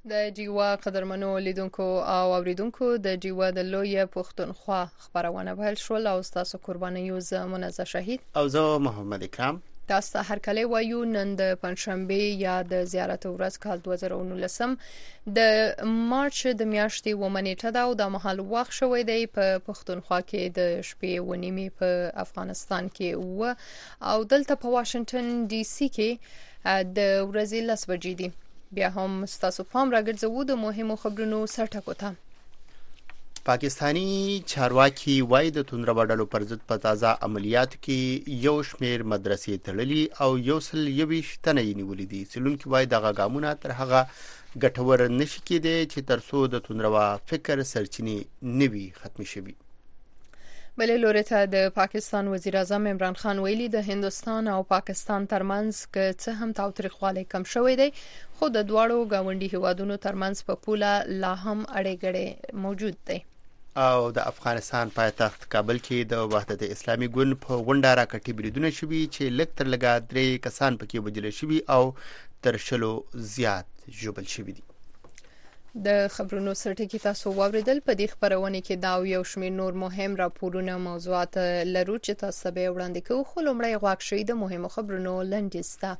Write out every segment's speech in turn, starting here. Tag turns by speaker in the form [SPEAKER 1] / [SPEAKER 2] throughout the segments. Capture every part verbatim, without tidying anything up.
[SPEAKER 1] د جیوا قدرمنو لیدونکو او اوریدونکو د جیوا د لوی پښتونخوا خبرونه پیل شول او تاسو قرباني زه منزه شهید
[SPEAKER 2] او زه محمد اکرام
[SPEAKER 1] تاسو هر کله وایو نن د پنځشنبه یا د زیارت ورځ کال دوه زره او نولس د مارچ د میاشتې ومنېټه دا او د محل وخت شوې دی په پښتونخوا کې د شپې و نیمې په افغانستان کې و او دلته په واشنگټن ډي سي کې د ورځې لس بجې دي. بیا هم ستاسو پام راګرځوو د مهمو خبرونو سرټکو ته.
[SPEAKER 2] پاکستانی چارواکي وایي د توندروډلو پر ضد په تازه عملیاتو کې یو شمېر مدرسې تړلي او یو سل یویشت تنه یې نیولي دي. څېړونکي وایي دغه ګامونه تر هغه ګټور نشي کېدی چې تر څو د توندروا فکر سرچینې نه وي ختمې شوي.
[SPEAKER 1] بلې لوري ته د پاکستان وزیر اعظم عمران خان ویلي د هندستان او پاکستان ترمنځ که څه هم تاوتریخوالی کم شوی دی خو د دواړو گاونډي هیوادونو ترمنځ په پوله لا هم اړیګړې موجود دی.
[SPEAKER 2] او د افغانستان پایتخت کابل کې د وحدت اسلامي ګوند په غونډه راکټي بریدونه شوي چې لږ تر لږه درې کسان پکې وژل شوي او تر شلو زیات ژوبل شوي دي.
[SPEAKER 1] د خبرونو سرټکی تاسو واوریدل. په دې خبرونه کې دا یو شمېر نور مهم راپورونه موضوعات لرو چې تاسو به وړاندې کوو خو لومړی غواړم شي د مهمو خبرونو لنډیسته.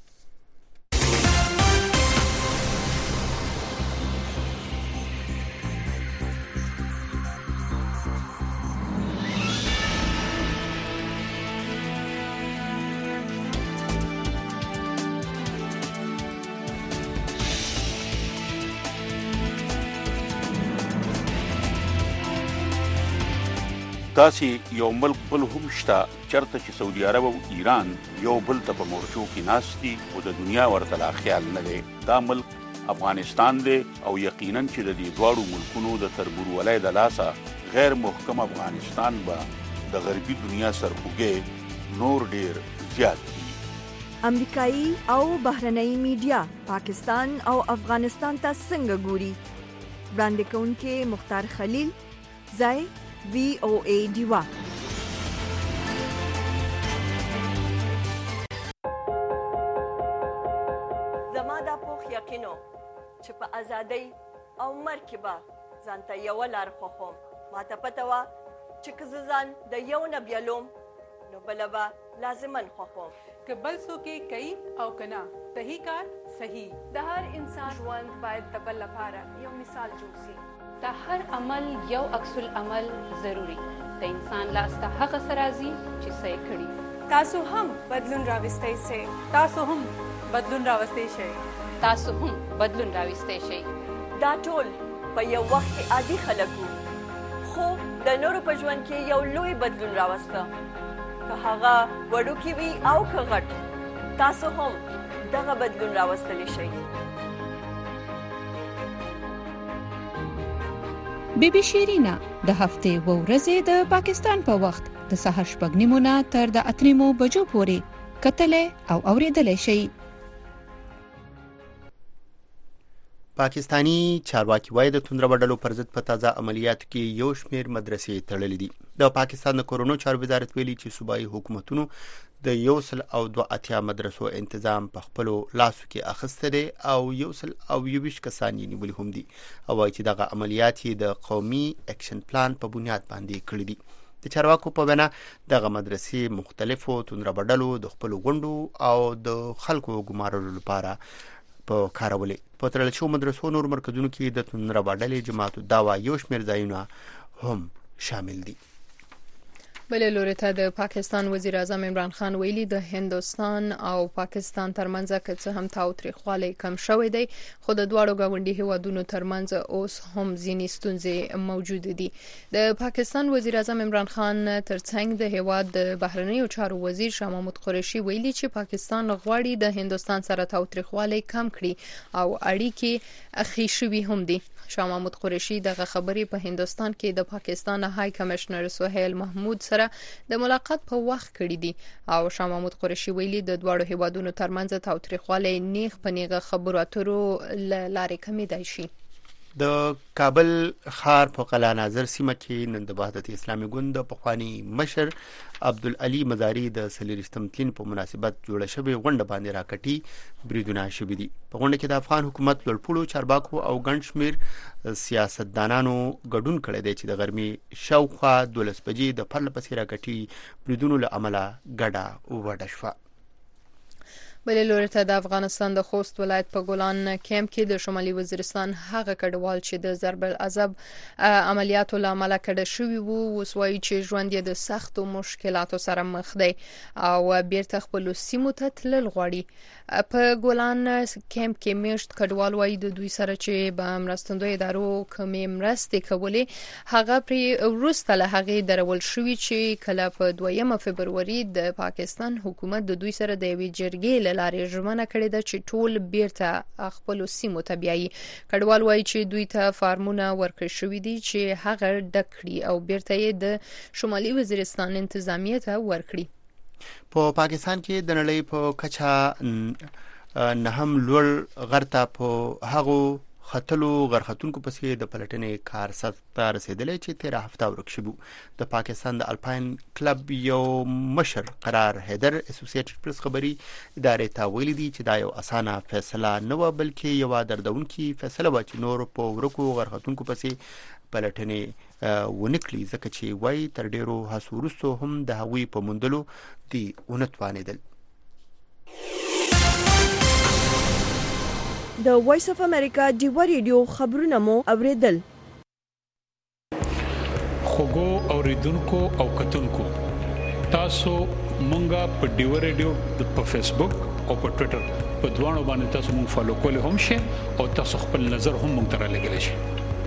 [SPEAKER 3] داسې یو ملک بل هم شته چرته چې سعودي عرب او ایران یو بل ته په مورچو کې ناست دي او د دنیا ورته لا خیال نه دی. دا ملک افغانستان دی او یقینا چې د دې دواړو ملکونو د تربورولۍ د لاسه غیر محکم افغانستان به د غربي دنیا سرخوږی نور ډیر زیات دي.
[SPEAKER 4] امریکایي او بهرنۍ میډیا پاکستان او افغانستان ته څنګه ګوري؟ وړاندې کوونکي مختار خلیل، ځای وی او ای دیوا.
[SPEAKER 5] زما دا پوخ یقینو چې په ازادۍ او مرګ کې به ځانته یوه لار خوښوم. ماته پته وه چې که زه ځان د یو نه بیلوم نو بله به لازماً خوښوم.
[SPEAKER 6] که بل څوک یې کوي او که نه صحیح کار صحیح.
[SPEAKER 7] د هر انسان ژوند باید د بل لپاره یو مثال جوړ شي.
[SPEAKER 8] د هر عمل یو عکس العمل ضروری. د انسان لاس ته هغه څه راځي چې څه یې کړي.
[SPEAKER 7] تاسو هم بدلون راوستی شئ.
[SPEAKER 6] تاسو هم بدلون راوستی شئ.
[SPEAKER 8] تاسو هم بدلون راوستی شئ.
[SPEAKER 5] دا ټول په یو وخت کې عادي خلک وو خو د نورو په ژوند کې یو لوی بدلون راوسته. که هغه وړوکی وي او که غټ تاسو هم دغه بدلون راوستلی شئ.
[SPEAKER 9] بی بی شیرینا د هفتې و ورځې د پاکستان په وخت د سهار شپږ نیمو نه تر د اته نیمو بجو پورې کتلې او اوریدلې شي.
[SPEAKER 2] پاکستانی چارواکي وایي د توندروډلو پر ضد په تازه عملیاتو کې یو شمېر مدرسې تړلې دي. د پاکستان د کورونو چارو وزارت ویلي چې صوبایي حکومتونو د یو سل او دوه اتیا مدرسو انتظام په خپلو لاسو کې اخیستی دی او یو سل او یویشت کسان یې نیولي هم دي او وایي چې دغه عملیات یې د قومي اکشن پلان په بنیاد باندې کړي دي. د چارواکو په وینا دغه مدرسې مختلفو توندروډلو د خپلو غونډو او د خلکو ګمارلو لپاره په کارولې. په تړل شوو مدرسو نور مرکزونو کې د توندروډلې جماعتو دعوا یو شمېر ځایونه هم شامل دي.
[SPEAKER 1] بلې لوري ته د پاکستان وزیر اعظم عمران خان ویلي د هندستان او پاکستان ترمنځ که څه هم تاوتریخوالی کم شوی دی خو د دواړو ګاونډي هیوادونو ترمنځ اوس هم ځینې ستونزې موجود دي. د پاکستان وزیر اعظم عمران خان ترڅنګ د هیواد د بهرنیو چارو وزیر شاه محمود قریشي ویلي چې پاکستان غواړي د هندستان سره تاوتریخوالی کم کړي او اړیکې اخی شوي هم دي. شاه محمود قریشي دغه خبرې په هندستان کې د پاکستان های کمشنر سهیل محمود سره د ملاقات په وخت کړی دي او شاه محمود قریشي ویلي د دواړو هیوادونو ترمنځ تاوتریخوالی نیغ په نیغه خبرو اترو لارې کمیدای شي.
[SPEAKER 2] د کابل ښار په قلعه ناظر سیمه کې نن د وحدت اسلامي ګوند د پخوانی مشر عبدالعلي مزاری د څلوېښتم تلین په مناسبت جوړه شوې غونډه باندې راکټي بریدونه شوي دي. په غونډه کې د افغان حکومت لوړپوړو چارواکو او ګڼ شمېر سیاستدانانو ګډون کړی دی چې د غرمې شاوخوا دولس بجې د پرله پسې راکټي بریدونو له امله ګډه وډه شوه.
[SPEAKER 1] بلې لوري ته د افغانستان د خوست ولایت په ګولان کیمپ کې د شمالي وزیرستان هغه کډوال چې د ضرب العذاب عملیاتو له امله کډه شوي وو اوس وایي چې ژوند یې د سختو مشکلاتو سره مخ دی او بیرته خپلو سیمو ته تلل غواړي. په ګولان کیمپ کې میشت کډوال وایي د دوی سره چې به مرستندوی ادارو کومې مرستې کولې هغه پرې وروسته له هغې درول شوي چې کله په دویمه فبروري د پاکستان حکومت د دوی سره د یوې جرګې لارې ژمنه کړې ده چې ټول بیرته خپل سیمو ته بیایي. کډوال وایي چې دوی ته فارمونه ورکړل شوي دي چې هغه ډک کړي او بیرته یې د شمالي وزیرستان انتظامیه ته ورکړي.
[SPEAKER 2] په پاکستان کې د نړۍ په کچه نهم لوړ غرته په هغو خطلو غرختونکو پسې د پلټنې کار سخته رسیدلی چې تیره هفته ورک شوی. د پاکستان د الپاین کلب یو مشر قرار حیدر اسوسییټډ پریس خبري ادارې ته ویلي دي چې دا یو اسانه فیصله نه و بلکې یو دردونکې فیصله و چې نور په ورکو غرختونکو پسې پلټنې ونکړي ځکه چې وایي تر ډیرو هڅو وروسته هم د هغوی په موندلو دي ونه توانېدل.
[SPEAKER 4] د وایس اف امریکا ډیوا ریډیو خبرونه مو اوریدل.
[SPEAKER 10] خوګو اوریدونکو او کتونکو تاسو مونږه په ډیوا ریډیو په فیسبوک او په ټوئیټر په دوانو باندې تاسو مونږ فالو کولی هم شئ او تاسو خپل نظر هم مونږ ته رالیږلی شئ.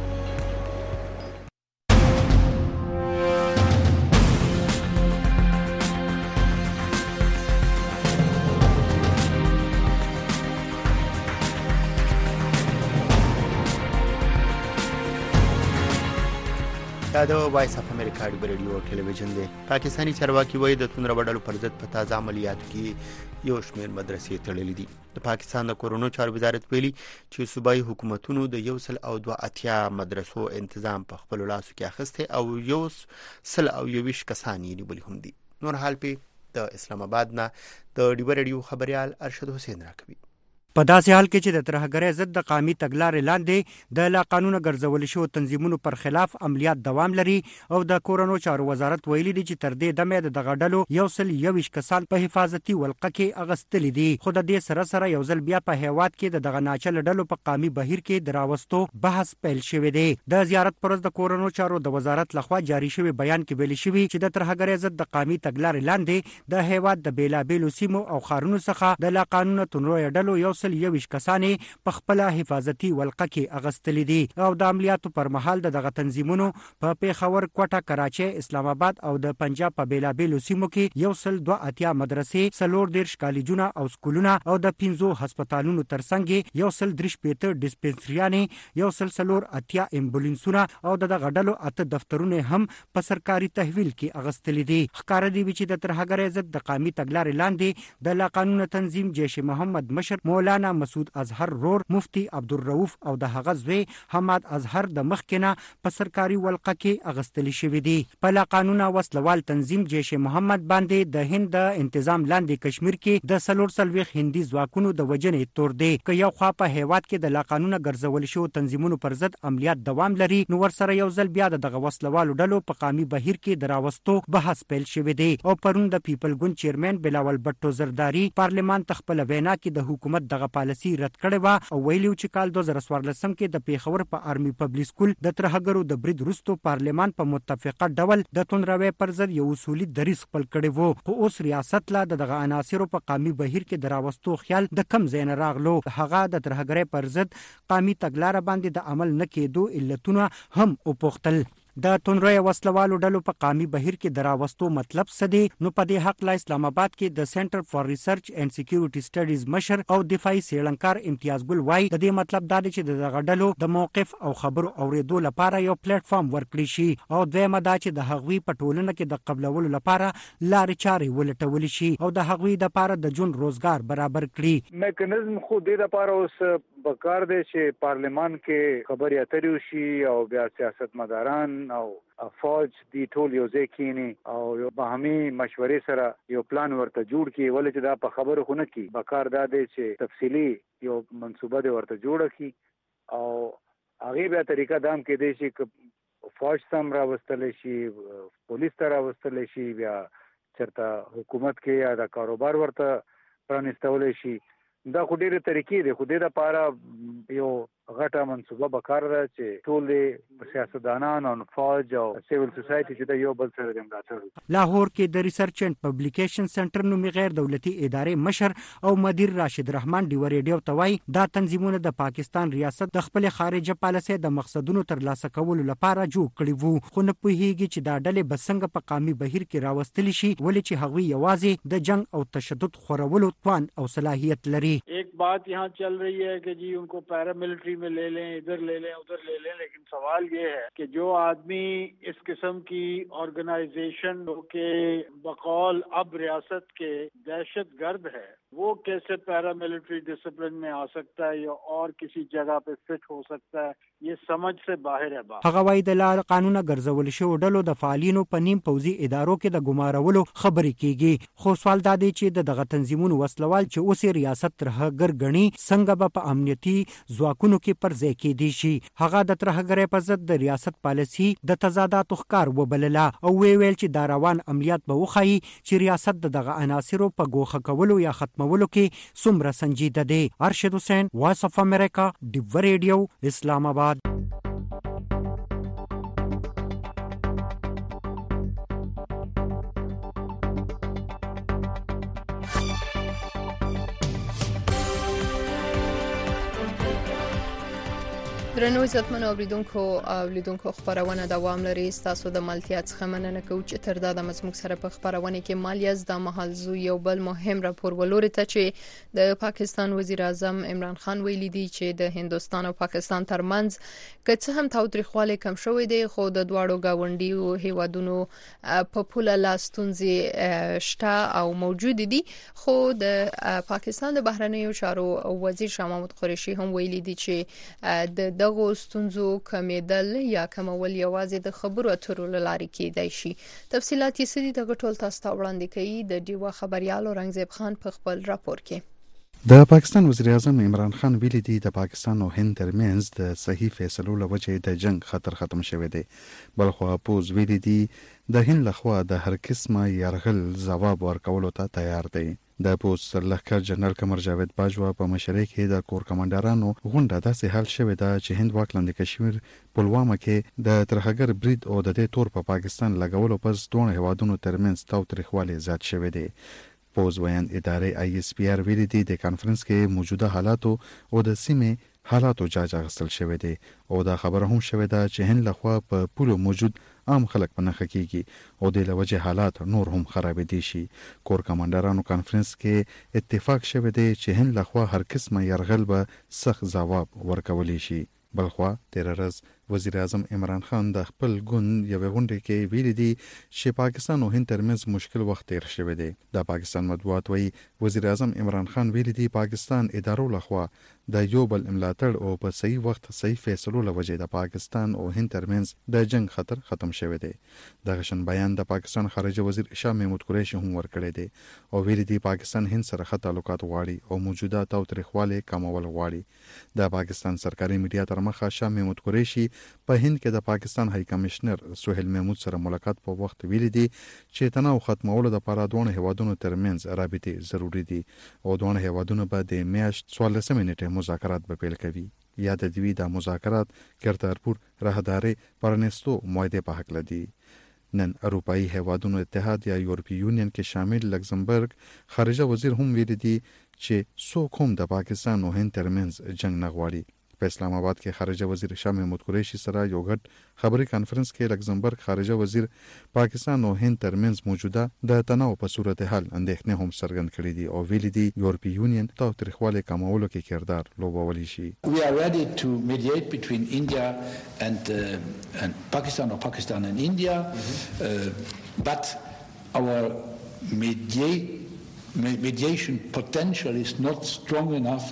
[SPEAKER 2] دا د وایس اف امریکا ډیوا ریډیو ټلویزیون دی. پاکستاني چارواکي وایي د توندربډلو پر ضد په تازه عملیاتو کې یو شمېر مدرسې تړلې دي. د پاکستان د کورونو چارو وزارت ویلي چې صوبایي حکومتونو د یو سل او دوه اتیا مدرسو انتظام په خپل لاسو کې اخیستی او یو سل او یویشت کسان یې نیولي هم دي. نور حال په د اسلام آباد نه د ډیوا ریډیو خبريال ارشد حسین راکوي.
[SPEAKER 11] په داسې حال کې چې د ترهګرۍ ضد د قومي تګلارې لاندې د لا قانونه ګرځول شوو تنظیمونو پر خلاف عملیات دوام لري او د کورونو چارو وزارت ویلي دی چې تر دې دمه د دغه ډلو یو سل یویشت کسان په حفاظتي ولقه کې اغستلي دي. خو د دې سره سره یو ځل بیا په هیواد کې د دغه ناچل ډلو په قومي بهیر کې دراوستو بحث پیل شوی دی. د زیارت پر ورځ د کورونو چارو د وزارت لخوا جاری شوی بیان کې ویل شوی چې د ترهګرۍ ضد د قومي تګلارې لاندې د هیواد د بیلابیلو سیمو او خارونو څخه د لا قانونه تنروي ډلو یو سل یویشت کسان په خپل حفاظتي ولقه کې اغستلي دي او د عملیاتو پر مهال د دغه تنظیمونو په پیښور، کوټه، کراچۍ، اسلام آباد او د پنجاب په بیلابیلو سیمو کې یو سل دوه اتیا مدرسې، څلور دېرش کالجونه او سکولونه او د پنځو هسپتالونو ترڅنګ یو سل درې شپېته ډسپنسریانې، یو سل څلور اتیا امبولانسونه او د دغه ډلو اته دفترونه هم په سرکاري تحویل کې اغستلي دي. ښکاره دی چې د ترهګرۍ ضد د قومي تګلارې لاندې د لا قانونه تنظیم جیش محمد مشر مولانا مسعود اظهر رور، مفتی عبدالرؤوف او د هغه زوی حماد اظهر د مخکنه په سرکاري ولقه کې اغستلی شوی دی. په لا قانونه وسلوال تنظیم جیش محمد باندې د هند د انتظام لاندې کشمیر کې د سلور سلويخ هندي ځواکونو د وجنې تور دی. که یو خوا په هیواد کې د لا قانونه ګرځول شو تنظیمونو پر ضد عملیات دوام لري، نو ورسره یو ځل بیا دغه وسلوالو ډلو په قومي بهیر کې دراوستو بحث پیل شوی دی. او پرون د پیپل ګوند چیرمن بلاول بټو زرداری پارلمان ته خپل وینا کې د حکومت دغه پالیسي رد کړې و او ویلو چې کال دوه زره څوارلسم کې د پیښور په آرمي پبلک سکول د ترهګرو د برید وروسته پارلمان په متفقه ډول د توندروي پر ضد یو اصولي دریځ خپل کړی وو. خو اوس ریاست لا دغه عناصرو په قومي بهیر کې دراوستو خیال د کم ځای نه راغلو. هغه د ترهګرۍ پر ضد قومي تګلارې باندې د عمل نه کېدو علتونه هم وپوښتل. د تونروي وسلوالو ډلو په قومي بهیر کې دراوستو مطلب څه دی؟ نو په دې حق لا اسلام آباد کې د سنټر فار ریسرچ اینڈ سکیورټي سټډیز مشر او دفاعي څېړنکار امتیاز ګل وایي د دې مطلب دا دی چې د دغه ډلو د موقف او خبرو اوریدو لپاره یو پلیټ فارم ورکړي شي او دویمه دا چې د هغوی په ټولنه کې د قبلولو لپاره لارې چارې ولټول شي او د هغوی لپاره د ژوند روزګار برابر کړي.
[SPEAKER 12] میکانیزم خو دې لپاره اوس پکار دی چې پارلمان کې خبرې اترې وشي او بیا سیاستمداران او فوج دی ټول یو ځای کینی او یو باهمي مشورې سره یو پلان ورته جوړ کړي، ولې چې دا په خبرو خو نه کی پکار دا دی چې تفصیلی یو منصوبه دی ورته جوړ کړي او هغه بیا طریقه دام کې دی چې فوج سم راوستل شي، پولیس ته راوستل شي، بیا چرته حکومت کې یا د کاروبار ورته پرانستول شي. دا خو ډېرې طریقې دي، خو دې دپاره یو غټه منصوبه پکار ده چې ټول سیاستدانان او فوج او سیویل سوسایټي چې د یو بل سره د ملاتړ وکړي.
[SPEAKER 11] لاهور کې د ریسرچ اینڈ پبلیکیشن سنټر نومي غیر دولتي ادارې مشر او مدیر راشد رحمان ډیو ریډیو ته وایي دا تنظیمونه د پاکستان ریاست د خپل خارجه پالیسۍ د مقصدونو ترلاسه کولو لپاره جوړ کړي وو، خو نه پوهیږي چې دا ډلې به څنګه په قامي بهیر کې راوستل شي، ولې چې هغوی یوازې د جنگ او تشدد خورولو توان او صلاحیت لري.
[SPEAKER 13] ایک بات یہاں چل رہی ہے کہ جی ان کو پیراملٹری میں لے لیں، ادھر لے لیں، ادھر لے لیں، لیکن سوال یہ ہے کہ جو آدمی اس قسم کی آرگنائزیشن کے بقول اب ریاست کے دہشت گرد ہے وہ کیسے پیراملٹری ڈسپلن میں آ سکتا ہے یا اور کسی جگہ پہ فٹ ہو سکتا ہے، یہ سمجھ سے باہر ہے بات.
[SPEAKER 11] هغه وايي د لار قانون ګرځول شوی ډلو د فعالینو په نیم پوځي ادارو کې د ګمارولو خبرې کیږي، خو سوال دا دی چې د دغه تنظیمونو وسلوال چې اوس ریاست ترهګر ګڼي څنګه به په امنیتي ځواکونو کې پر ځای کېدی شي. هغه د ترهګرۍ په ضد د ریاست پالیسي د تضاداتو ښکار وبلله او وی ویل چې دا روان عملیات به وښایي چې ریاست د دغه عناصرو په ګوښه کولو یا ختمولو کې څومره سنجیده دی. ارشد حسین، وایس اف امریکا، ډیو ریډیو، اسلام آباد.
[SPEAKER 1] درنو عزتمنو اوریدونکو او لیدونکو خبرونه دوام لري. تاسو د مالتیا څخه مننه کوم چې تر دا د مزموږ سره په خبرونه کې مالیاز د محلزو یو بل مهم راپور ولوري ته چې د پاکستان وزیر اعظم عمران خان ویلي دی چې د هندستان او پاکستان ترمنځ که څه هم تاوتریخوالی کم شوی دی، خو د دواړو گاونډیو هیوادونو په پوله لاستونځي شته او موجود دي. خو د پاکستان د بهرنیو چارو وزیر شاه محمود قریشي هم ویلي دی چې د دغه ستونزو کمیدل یا کمول یوازې د خبرو اترو لارې کېدای شي. تفصیلات یې سدي د ټول تاسو ته وړاندې کوي د ډیوا خبريال اورنګزیب خان په خپل راپور کې.
[SPEAKER 14] د پاکستان وزیر اعظم عمران خان ویلي دی د پاکستان او هند ترمنځ د صحیح فیصلو لوجه د جنگ خطر ختم شوی دی، بلخو پوز ویلي دی د هند لخوا د هر قسمه يرغل جواب ورکولو ته تیار دی. د پوز سرلښکر جنرال قمر جاوید باجوا په مشرۍ کې د کور کمانډرانو غونډه داسې حل شوې ده چې هند واک لاندې کشمیر پلوامه کې د ترهګر برید او د دې تور په پا پاکستان لګولو پس دوه هیوادونو ترمنځ تاوتریخوالی زیات شوی دی. پوز ویان ادارې آی اس پی آر ویلي دی د کانفرنس کې موجوده حالاتو او د سیمې حالاتو جاج اخیستل شوی دی او دا خبره هم شوې ده چې هند لخوا په پولو موجود عام خلک په نخښه کیږي او د لوجه حالات نور هم خرابېدي شي. کور کمانډرانو کانفرنس کې اتفاق شوی دی چې هند لخوا هر قسمه يرغل به سخت جواب ورکولی شي. بلخوا تیر ورځ وزیر اعظم عمران خان د خپل ګوند یو غونډه کې ویلي دی چې پاکستان او هند ترمنځ مشکل وخت تیر شوی دی. د پاکستان مطبوعات وایي وزیر اعظم عمران خان ویلي دی پاکستان ادارو لخوا د یو بل ملاتړ او په صحیح وخت صحیح فیصلو لوجه د پاکستان او هند ترمنځ د جنگ خطر ختم شوی دی. د غشن بیان د پاکستان خارجه وزیر شاه محمود قریشي هم ورکړی دی او ویلي دی پاکستان هند سره ښه تعلقات غواړي او موجوده تاوتریخوالی کمول غواړي. د پاکستان سرکاري میډیا تر مخه شاه محمود قریشي په هند کې د پاکستان های کمشنر سہیل محمود سره ملاقات په وخت ویلي دی چې تناو ختمولو لپاره دوه هیوادونو ترمنځ رابطې ضروری دي او دوه هیوادونو به د میاشت څوارلسمې نیټې مذاکرات به پیل کوي. یا د دوی د مذاکرات کرتارپور راهداري پرانستو معاهده په حق لدی. نن اروپאי هیوادونو اتحاد یا یورپی یونین کې شامل لکزمبرګ خارجه وزیر هم ویلي دی چې څوک هم د پاکستان او هند ترمنځ جنگ نه غواړي. په اسلام آباد کې خارجه وزیر شاه محمود قریشي سره یو غټ خبري کانفرنس کې لکزمبرګ خارجه وزیر پاکستان او هند ترمنځ موجوده د تناو په صورتحال اندېښنې هم څرګند کړې دي او ویلي دي یورپی یونین تاوتریخوالی کمولو کې کردار لوبولی شي.
[SPEAKER 15] We are ready to mediate between India and uh, and Pakistan or Pakistan and India, uh, but our mediate mediation potential is not strong enough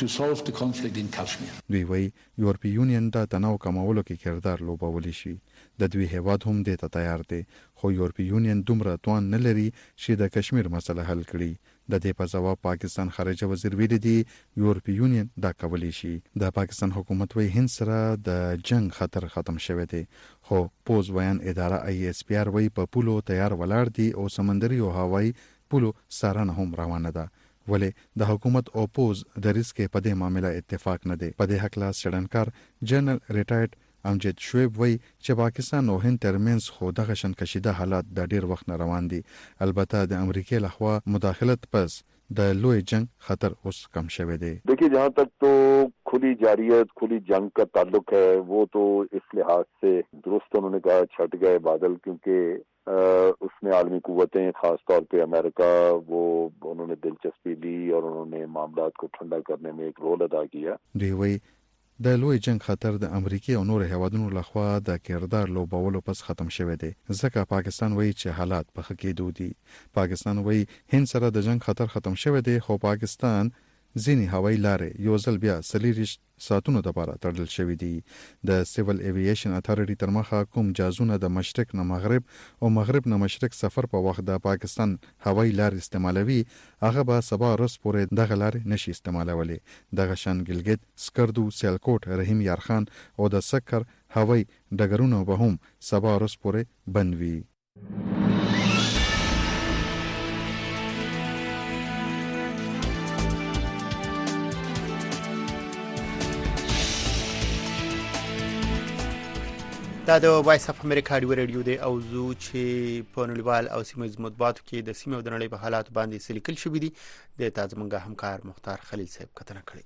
[SPEAKER 15] to solve the conflict in Kashmir.
[SPEAKER 14] دوی وایي یورپی یونین د تناو کمولو کې کردار لوبولی شي. د دوی هیواد هم دې ته تیار دی، خو یورپی یونین دومره توان نه لري چې د کشمیر مسله حل کړي. د دې په جواب پاکستان خارجه وزیر ویلي دی یورپی یونین دا کولی شي. د پاکستان حکومت وایي هند سره د جنگ خطر ختم شوی دی، خو پوز ویان اداره ای اس پی آر وایي په پولو تیار ولاړ دي او سمندري او هوایي پولو څارنه هم روانه ده. ولې د حکومت او پوز د ریسک په دې معاملې اتفاق نه دی. په دې حق لاس شړنکار جنرال ریټایرډ امجد شعیب وایي چې پاکستان او هند ترمنځ خو دغه شان کشیده حالات د ډیر وخت نه روان دي. البته د امریکای لخوا مداخلت پس د لوی جنگ خطر اوس کم شوی دی.
[SPEAKER 16] देखिए जहाँ तक तो खुली जारियत खुली जंग का ताल्लुक है वो तो इस लिहाज से दुरुस्त उन्होंने कहा छट गए बादल, क्योंकि उसमें आलमी कुव्वतें खास तौर पे अमेरिका वो उन्होंने दिलचस्पी ली और उन्होंने मामलात को ठंडा करने में एक रोल अदा किया.
[SPEAKER 14] دوی وایي د لوی جنگ خطر د امریکای او نور هیوادونو لخوا د کردار لوبولو پس ختم شوی دی، ځکه پاکستان وایي چې حالات په ښه کېدو دي. پاکستان وایي هند سره د جنگ خطر ختم شوی دی، خو پاکستان ځینې هوایي لارې یو ځل بیا څلېرویشت ساعتونو دپاره تړل شوي دي. د سیول ایویشن اتھارټي تر مخه کوم جازونه د مشرق نه مغرب او مغرب نه مشرق سفر په وخت د پاکستان هوایي لارې استعمالوي، هغه به سبا ورځ پورې دغه لارې نشي استعمالولی. دغه شان ګلګت، سکردو، سیالکوټ، رحیم یارخان او د سکر هوایي ډګرونه به هم سبا ورځ پورې بند وي.
[SPEAKER 2] دا د وایس اف امریکا ډیو ریډیو دی او زو چې په نړیوال او سیمه ییز مطبوعاتو کې د سیمه او د نړۍ په حالات باندې سلیکل شوی دي. د تازه منګه همکار مختار خلیل صاحب کتنه کړې.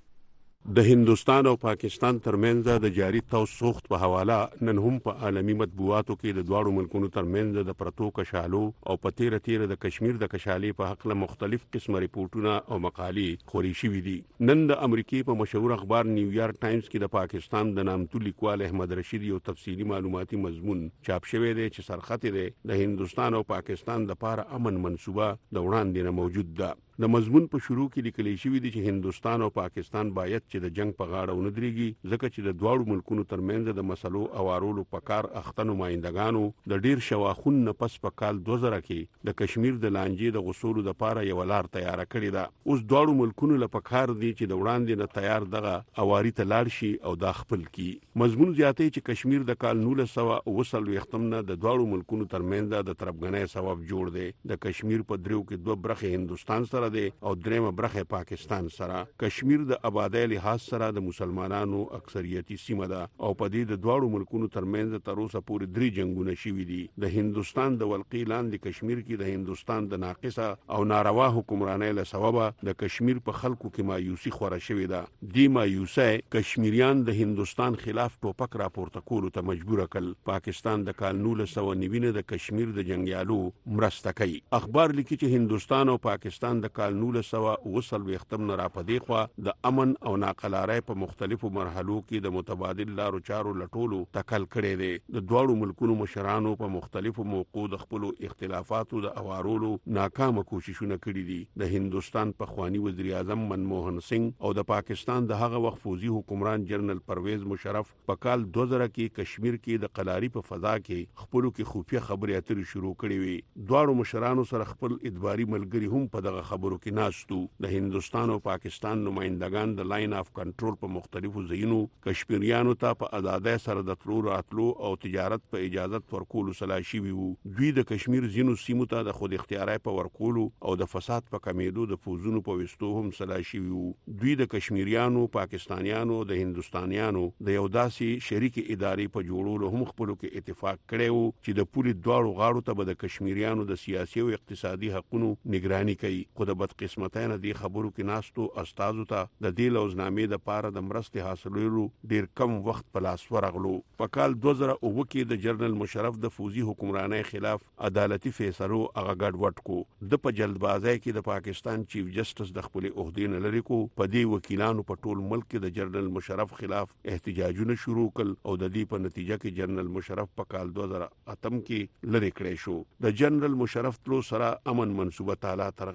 [SPEAKER 3] د هندستان او پاکستان ترمنځ د جاری توسوخت په حواله نن هم په عالمي مطبوعاتو کې د دواړو ملکونو ترمنځ د پرتو کشالو او په تیر تیر د کشمیر د کشالې په حق له مختلف قسمه ریپورتونه او مقالې خوري شوي دي. نن د امریکای په مشهور اخبار نیویارک ټایمز کې د پاکستان د نامتو لیکوال احمد رشید یو تفصیلی معلوماتي مضمون چاپ شوی دی چې سرخط دی د هندستان او پاکستان لپاره امن منصوبه د وړاندې نه موجود ده. د مضمون په شروع کې لیکل شوی دی چې هندستان او پاکستان باید چې د جنگ په غاړه ونه درېږي، ځکه چې د دواړو ملکونو ترمنځ د مسلو اوارولو په کار اخته نمائندګانو د ډیر شواخون نه پس په کال دوه زره کې د کشمیر د لانجې د غوښولو لپاره یو لار تیار کړی ده. اوس دواړو ملکونو لپاره کار دی چې د وړاندې نه تیار دغه اواري ته لاړ شي او دا خپل کی. مضمون زیاتې چې کشمیر د کال نولس سوه اوه څلوېښتم نه د دواړو ملکونو ترمنځ د طرفګنۍ سبب جوړ دی. د کشمیر په دریو کې دوه برخې هندستان سره دی او درېمه برخه پاکستان سره. کشمیر د آبادی لحاظ سره د مسلمانانو اکثریتي سیمه ده او په دې د دواړو ملکونو ترمنځ تر اوسه پورې درې جنگونه شوي دي. د هندستان د ولقې لاندې کشمیر کې د هندستان د ناقصه او ناروا حکمرانۍ له سببه د کشمیر په خلکو کې مایوسي خوره شوې ده. دې مایوسۍ کشمیریان د هندستان خلاف ټوپک راپورته کولو ته مجبور کړل. پاکستان د کال نولس سوه نوي نه د کشمیر د جنگیالو مرسته کوي. اخبار لیکي چې هندستان او پاکستان د کال نولس سوه اوه څلوېښتم نه راپدې خوا د امن او ناقلارۍ په مختلفو مرحلو کې د متبادل لارو چارو لټولو تکل کړی دی. د دواړو ملکونو مشرانو په مختلفو موقعو د خپلو اختلافاتو د اوارولو ناکامه کوششونه کړي دي. د هندستان پخوانی وزیر اعظم منموهن سنگ او د پاکستان د هغه وخت فوزي حکمران جنرال پرویز مشرف په کال دوه زره کې کشمیر کې د قلاري په فضا کې خپلو کې خفیه خبرې اترې شروع کړې وي. دواړو مشرانو سره خپل ادباري ملګري هم په دغه خبرو کې ناستو. د هندستان او پاکستان نمائندگان د لاین اف کنټرول په مختلفو ځایونو کشمیریانو ته په آزادۍ سره د تلو راتلو او تجارت په اجازت ورکولو سلا شوي وو. دوی د کشمیر ځینو سیمو ته د خود اختیارۍ په ورکولو او د فساد په کمیدو د فوزونو په وستو هم سلا شوي وو. دوی د کشمیریانو، پاکستانیانو، د هندستانیانو د یو داسې شریک ادارې په جوړولو هم خپلو کې اتفاق کړی وو چې د پولې دواړو غاړو ته به د کشمیریانو د سیاسي او اقتصادي حقونو نگراني کوي. خو د بدقسمتۍ نه دې خبرو کې ناستو استادو ته د دې لوزنامې د پاره د مرستې حاصلولو ډیر کم وخت په لاس ورغلو. په کال دوه زره اوه کې د جنرال مشرف د فوزي حکمرانۍ خلاف عدالتي فیصلو هغه ګډوډ کو. د په جلدبازۍ کې د پاکستان چیف جسټس د خپل عہدې نه لري کو. په دې وکیلانو په ټول ملک کې د جنرال مشرف خلاف احتجاجونه شروع کړل او د دې په نتیجه کې جنرال مشرف په کال دوه زره اتم کې لری کړی شو. د جنرال مشرف تلو سره امن منصوبه تعالی ترغه شو.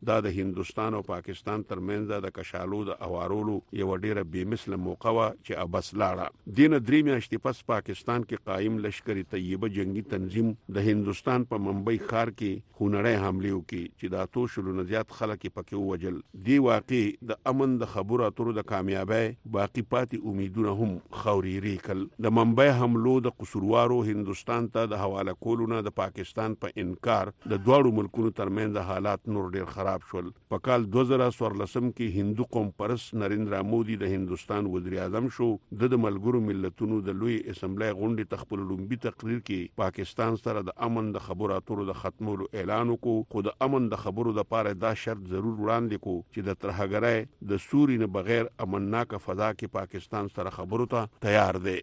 [SPEAKER 17] دا د هندستان او پاکستان ترمنځ د کشالو د اوارولو یو ډیره بېمثله موقع وا چې ابس لاړه. دین درې میاشتې پس پاکستان کې قائم لشکري طیبه جنگي تنظیم د هندستان په ممبئی ښار کې خونړۍ حمله وکړي چې دا تو شلو نه زیات خلک پکې ووجل. دی واقع د امن د خبرو اترو د کامیابی باقی پاتې امیدونه هم خوريري کړل. د ممبئی حملو د قصوروارو هندستان ته د حواله کولو نه د پاکستان په پا انکار د دوړو ملکونو ترمنځ حالات نور ډیر خراب شول. په کال دوه زره څوارلسم کې هندو قوم پرست نریندرا مودي د هندستان وزیر اعظم شو. د ملګرو ملتونو د لوی اسمبلی غونډې تخپل لومبي تقریر کې پاکستان سره د امن د خبرو اترو د ختمولو اعلان وکړو، خو د امن د خبرو د پاره دا شرط ضرور وړاندې کو چې د ترهګرۍ د سوري نه بغیر امنناک فضا کې پاکستان سره خبرو ته تیار دی.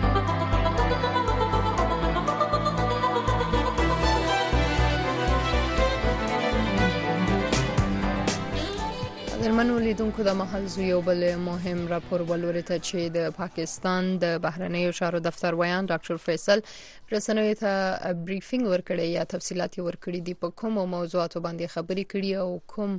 [SPEAKER 1] درمنو لیدونکو د محل زو یو بل مهم راپور ولورته چې د پاکستان د بهرنیو چارو دفتر ویان ډاکټر فیصل رسنوي ته بریفینګ ورکړی یا تفصيلات ورکړي دي په کوم موضوعاتو باندې خبري کړي او کوم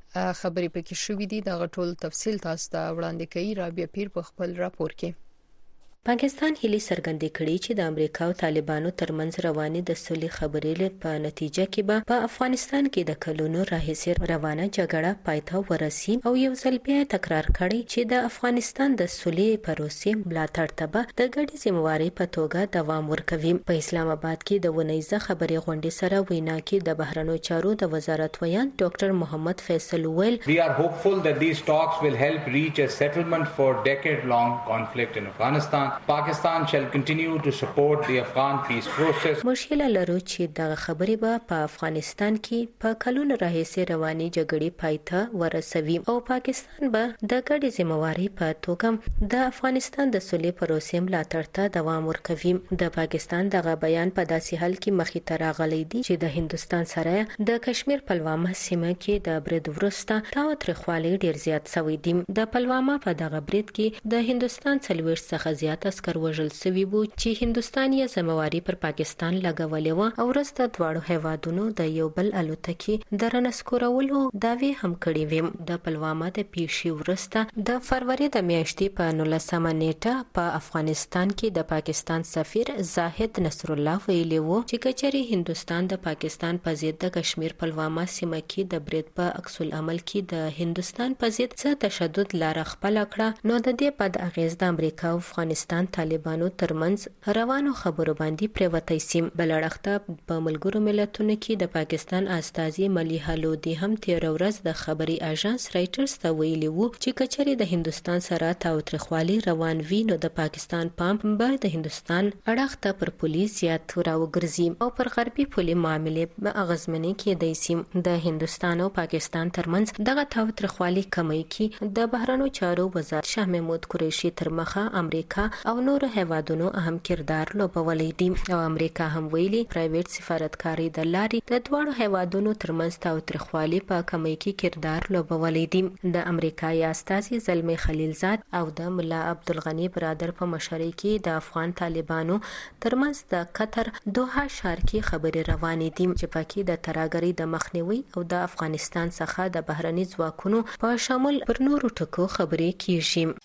[SPEAKER 1] خبري پکې شوې دي د غټول تفصيل تاسو ته وړاندې کوي رابعه پیر په خپل راپور کې.
[SPEAKER 18] پاکستان هلي څرګندې کړي چې د امریکا او طالبانو ترمنځ روانې د صلح خبرې په نتیجه کې به په افغانستان کې د کلونو راهیسې روانه جګړه پای ته ورسي او یو ځل بیا تکرار کړي چې د افغانستان د صلح پروسې ملاتړ ته به د ګډې ذمہواري په توګه دوام ورکوي. په اسلام آباد کې د ونیزه خبرې غونډې سره وینا کې د بهرنیو چارو د وزارت ویان ډاکټر محمد فیصل ویل
[SPEAKER 19] We are hopeful that these talks will help reach a settlement for decade-long conflict in Afghanistan. Pakistan shall continue to support the Afghan peace process.
[SPEAKER 18] مشکل لرو چې د خبرې به په افغانستان کې په کلونو راهیسې رواني جګړې پای ته ورسوي او پاکستان به د ګډې ذمہواري په توګه د افغانستان د صلح پروسې ملاتړ ته دوام ورکوي. د پاکستان دغه بیان په داسې حال کې مخې ته راغلی دی چې د هندستان سره د کشمیر پلوامه سیمه کې د برید وروسته تاوتریخوالی ډیر زیات شوی دی. د پلوامه په دغه برید کې د هندستان څلوېښت څخه زیات عسکر وژل شوي وو چې هندستان یې ذمہواري پر پاکستان لګولې و او وروسته دواړو هیوادونو د یو بل الوتکې د رانسکورولو دعوې هم کړې وې. د پلوامه د پیښې وروسته د فروری د میاشتې په نولسمه نیټه په افغانستان کې د پاکستان سفیر زاهد نصر الله ویلي وو چې کچري هندستان د پاکستان په ضد د کشمیر پلوامه سیمه کې د برید په عکس العمل کې د هندستان په ضد څه تشدد لار خپل کړه نو د دې په اغیز د امریکا او افغانستان طالبانو ترمنځ روانو خبرو باندې پریوتی سیم. بلړخته په ملګرو ملتونو کې د پاکستان استازي ملیحه لودي هم تیر ورځ د خبري اژانس رایټرز ته ویلي وو چې کچري د هندستان سره تاوتریخوالی روان وي نو د پاکستان پام به د هندستان اړخ ته پر پولیس زیات راوګرځي او پر غربي پولي معاملې به اغزمنې کېدای سي. د هندستان او پاکستان ترمنځ دغه تاوتریخوالی کمی کې د بهرنیو چارو وزارت شاه محمود قریشي تر مخه امریکا او نور هیوادونو اهم کردار لوبولی دي او امریکا هم ویلي پرایویټ سفارتکاري د لارې د دواړو هیوادونو ترمنځ تاوتریخوالی په کمی کې کردار لوبولی دي. د امریکایي استازي زلمي خلیلزاد او د ملا عبدالغنی برادر په مشرۍ کې د افغان طالبانو ترمنځ د قطر دوحه ښار کې خبرې روانې دي چې پکې د ترهګرۍ د مخنیوي او د افغانستان څخه د بهرني ځواکونو په شامل پر نورو ټکو خبرې کیږي.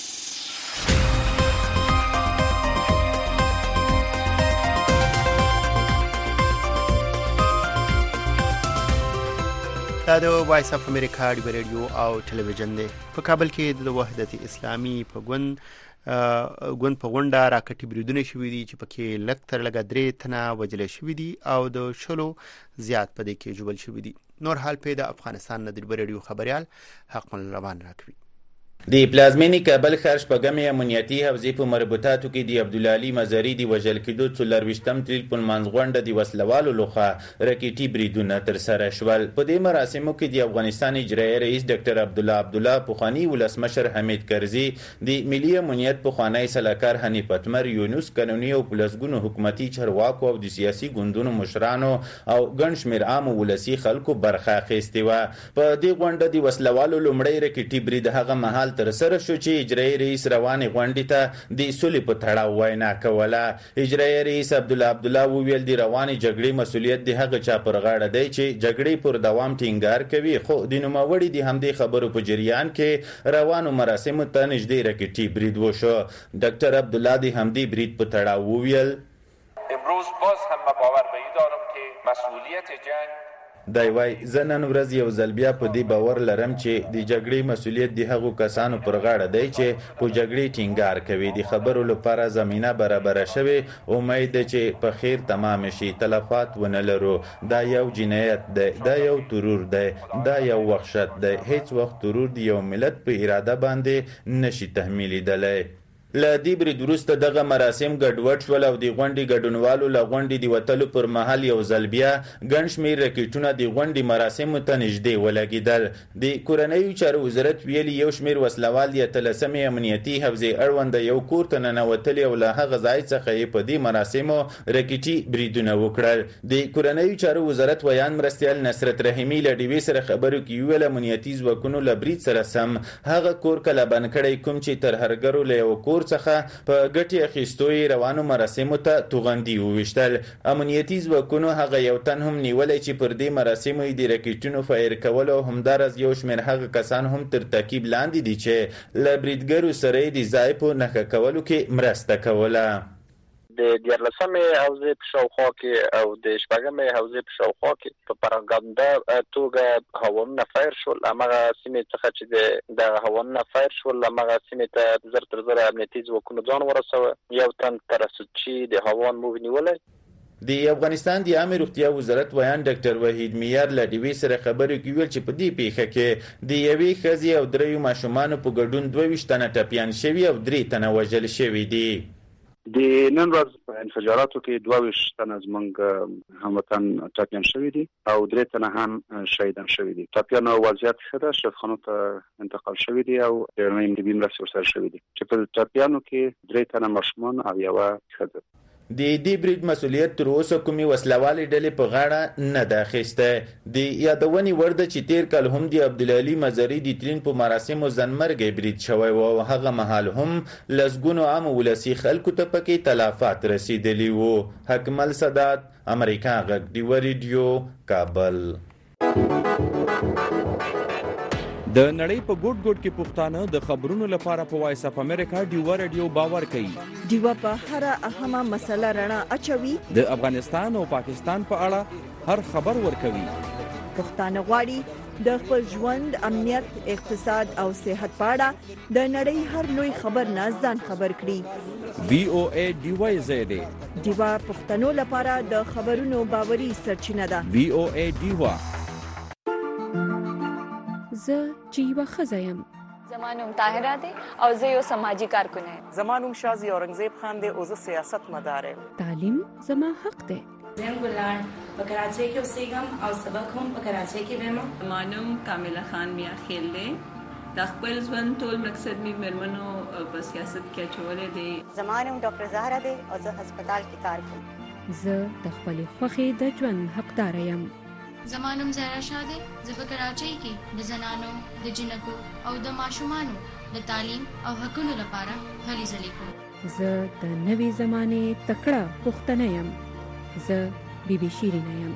[SPEAKER 2] دا د وایس اف امریکا دی رادیو او ټلویزیون دی. په کابل کې د وحدت اسلامي په ګوند ګوند په غونډه راکټي بریدونه شوې دي چې پکې لږ تر لږه درې تنه وژل شوي دي او د شلو زیات په دې کې ژوبل شوي دي. نور حال په د افغانستان نه د رادیو خبريال حق مل روان راکوي.
[SPEAKER 20] د پلازمینی کابل خار شپږمې امنیتي حوزې په مربوطاتو کې د عبدالعلی مزاری د وژل کېدو څلرویشتم ټلیفون منځغونډه د وسلوالو لخوا راکټي بریدونه ترسره شول. په دې مراسمو کې د افغانستان اجرایي رئیس ډاکټر عبدالله عبدالله، پخوانی ولسمشر حمید کرزي، د ملي امنیت پخوانی سلاکار حنیف اتمر، یونس قانوني او پلسګونو حکومتي چارواکو او د سیاسي ګوندونو مشرانو او ګڼ شمېر عام ولسي خلکو برخه اخیستې وه. په دې غونډه د وسلوالو لومړی راکټي برید هغه مهال مهال تر سره شو چې اجرایي رئیس روانې غونډې ته د سولې په تړاو وینا کوله. اجرایي رئیس عبدالله عبدالله وویل د روانې جګړې مسؤلیت د هغه چا پر غاړه دی چې جګړې پر دوام ټینګار کوي، خو د نوموړي د همدې خبرو په جریان کې روانو مراسمو ته نږدې راکټي برید وشو. ډاکټر عبدالله د همدې برید په تړاو وویل
[SPEAKER 21] امروز باز هم باور به این دارم که مسئولیت جنگ
[SPEAKER 20] دی وای زه نن ورځ یو ځل بیا په دې باور لرم چې د جګړې مسؤلیت د هغو کسانو پر غاړه دی چې په جګړې ټینګار کوي. د خبرو لپاره زمینه برابره شوې، امید ده چې په خیر تمام شي، تلفات ونه لرو. دا یو جنایت دی، دا یو ترور دی، دا یو وحشت دی. هیڅ وخت ترور د یو ملت په اراده باندې نشي تحمیلیدلی. له دې برید وروسته دغه مراسم ګډوډ شول او د غونډې ګډونوالو له غونډې د وتلو پر مهال یو ځل بیا ګڼ شمېر راکټونه د غونډې مراسمو ته نږدې ولګېدل. د کورنیو چارو وزارت ویلي یو شمېر وسلوال د اتلسمې امنیتي حوزې اړونده یو کور ته ننوتلي او له هغه ځای څخه یې په دې مراسمو راکټي بریدونه وکړل. د کورنیو چارو وزارت ویان مرستیال نصرت رحیمي له ډیوې سره خبرو کې وویل امنیتي ځواکونو له برید سره سم هغه کور کله بند کړی کوم چې ترهګرو له یو کور څخه په ګټې اخیستو یې روانو مراسمو ته توغندي وویشتل. امنیتي ځواکونو هغه یو تن هم نیولی چې پر دې مراسمو یې د راکټونو فایر کولو او همداراز یو شمېر هغه کسان هم تر تعقیب لاندې دي چې له بریدګرو سره یې د ځای په نښه کولو کې مرسته کوله.
[SPEAKER 22] د دیارلسمې حوزې په شاوخوا کې او د شپږمې حوزې په شاوخوا کې په پراګنده توګه هوانونه فایر شول. هماغه سیمې څخه چې د هوانونه فایر شول هماغه سیمې ته زر تر زره امنیتي ځواکونو ځان ورسوه. یو تن ترسچي د هوان موږ نیولی.
[SPEAKER 20] د افغانستان د عامه روغتیا وزارت ویان ډاکټر وحید میار له ډیوې سره خبرې کې ویل چې په دې پیښه کې د یوې ښځې او دریو ماشومانو په ګډون دوه ویشت تنه ټپیان شوي او درې تنه وژل شوي دي.
[SPEAKER 23] د نن ورځ په انفجاراتو کې دوه ویشت تنه زموږ هموطن ټپیان شوي دي او درې تنه هم شهیدان شوي دي. ټپیانو وضعیت ښه ده، شفاخانو ته انتقال شوي دي او ډېرنۍ طبي مرستې ورسره شوي دي چې په ټپیانو کې درې تنه ماشومان او یوه ښځه.
[SPEAKER 20] د دې برید مسؤلیت تر اوسه کومې وسلوالې ډلې په غاړه نه ده اخیسته. د یادونې وړ ده چې تیر کال هم د عبدالعلي مزاري د تلین په مراسمو ځانمرګی برید شوی و او هغه مهال هم لسګونو عامو ولسي خلکو ته پکې تلافات رسیدلي وو. حکمل سادات، امریکا غږ، ډیوه ریډیو، کابل.
[SPEAKER 24] د نړۍ په ګوټ ګوټ کې پښتانه د خبرونو لپاره په وایس اف امریکا ډیوه ریډیو باور کوي.
[SPEAKER 4] ډیوه په هر اهمه مسله رڼا اچوي.
[SPEAKER 24] د افغانستان او پاکستان په اړه هر خبر ورکوي.
[SPEAKER 4] پښتانه غواړي د خپل ژوند، امنیت، اقتصاد او صحت په اړه د نړۍ هر لوی خبر نه ځان خبر کړي.
[SPEAKER 24] وی او ای ډیوه زیاده
[SPEAKER 4] ډیوه پښتنو لپاره د خبرونو باوري سرچینه ده.
[SPEAKER 24] وی او ای ډیوه.
[SPEAKER 9] زه چې یوه ښځه یم.
[SPEAKER 25] زما نوم طاهره دی او زه یو سماجي کارکن یم.
[SPEAKER 26] زما نوم شازي اورنګزیب خان دی او زه سیاست مدار یم.
[SPEAKER 9] تعلیم زما حق دی.
[SPEAKER 27] زم ګلان په کراچۍ کې اوسېږم او سبق هم په کراچۍ کې وایم.
[SPEAKER 28] زما نوم کامله خان میا خیل دی. د خپل ژوند ټول مقصد می مرمنو په سیاست کې اچولې دی.
[SPEAKER 29] زما نوم ډاکټر زهرا دی او زه هسپتال کې کار کوم.
[SPEAKER 9] زه د خپل خوښې د ژوند حقدار یم.
[SPEAKER 30] زما نوم زهرا شاه دی. زه په کراچۍ کې د زنانو، د جنکو او د ماشومانو د تعلیم او حقونو لپاره هلې ځلې کوم.
[SPEAKER 9] زه د نوې زمانې تکړه پښتنه یم. زه بی بی شیرینه یم.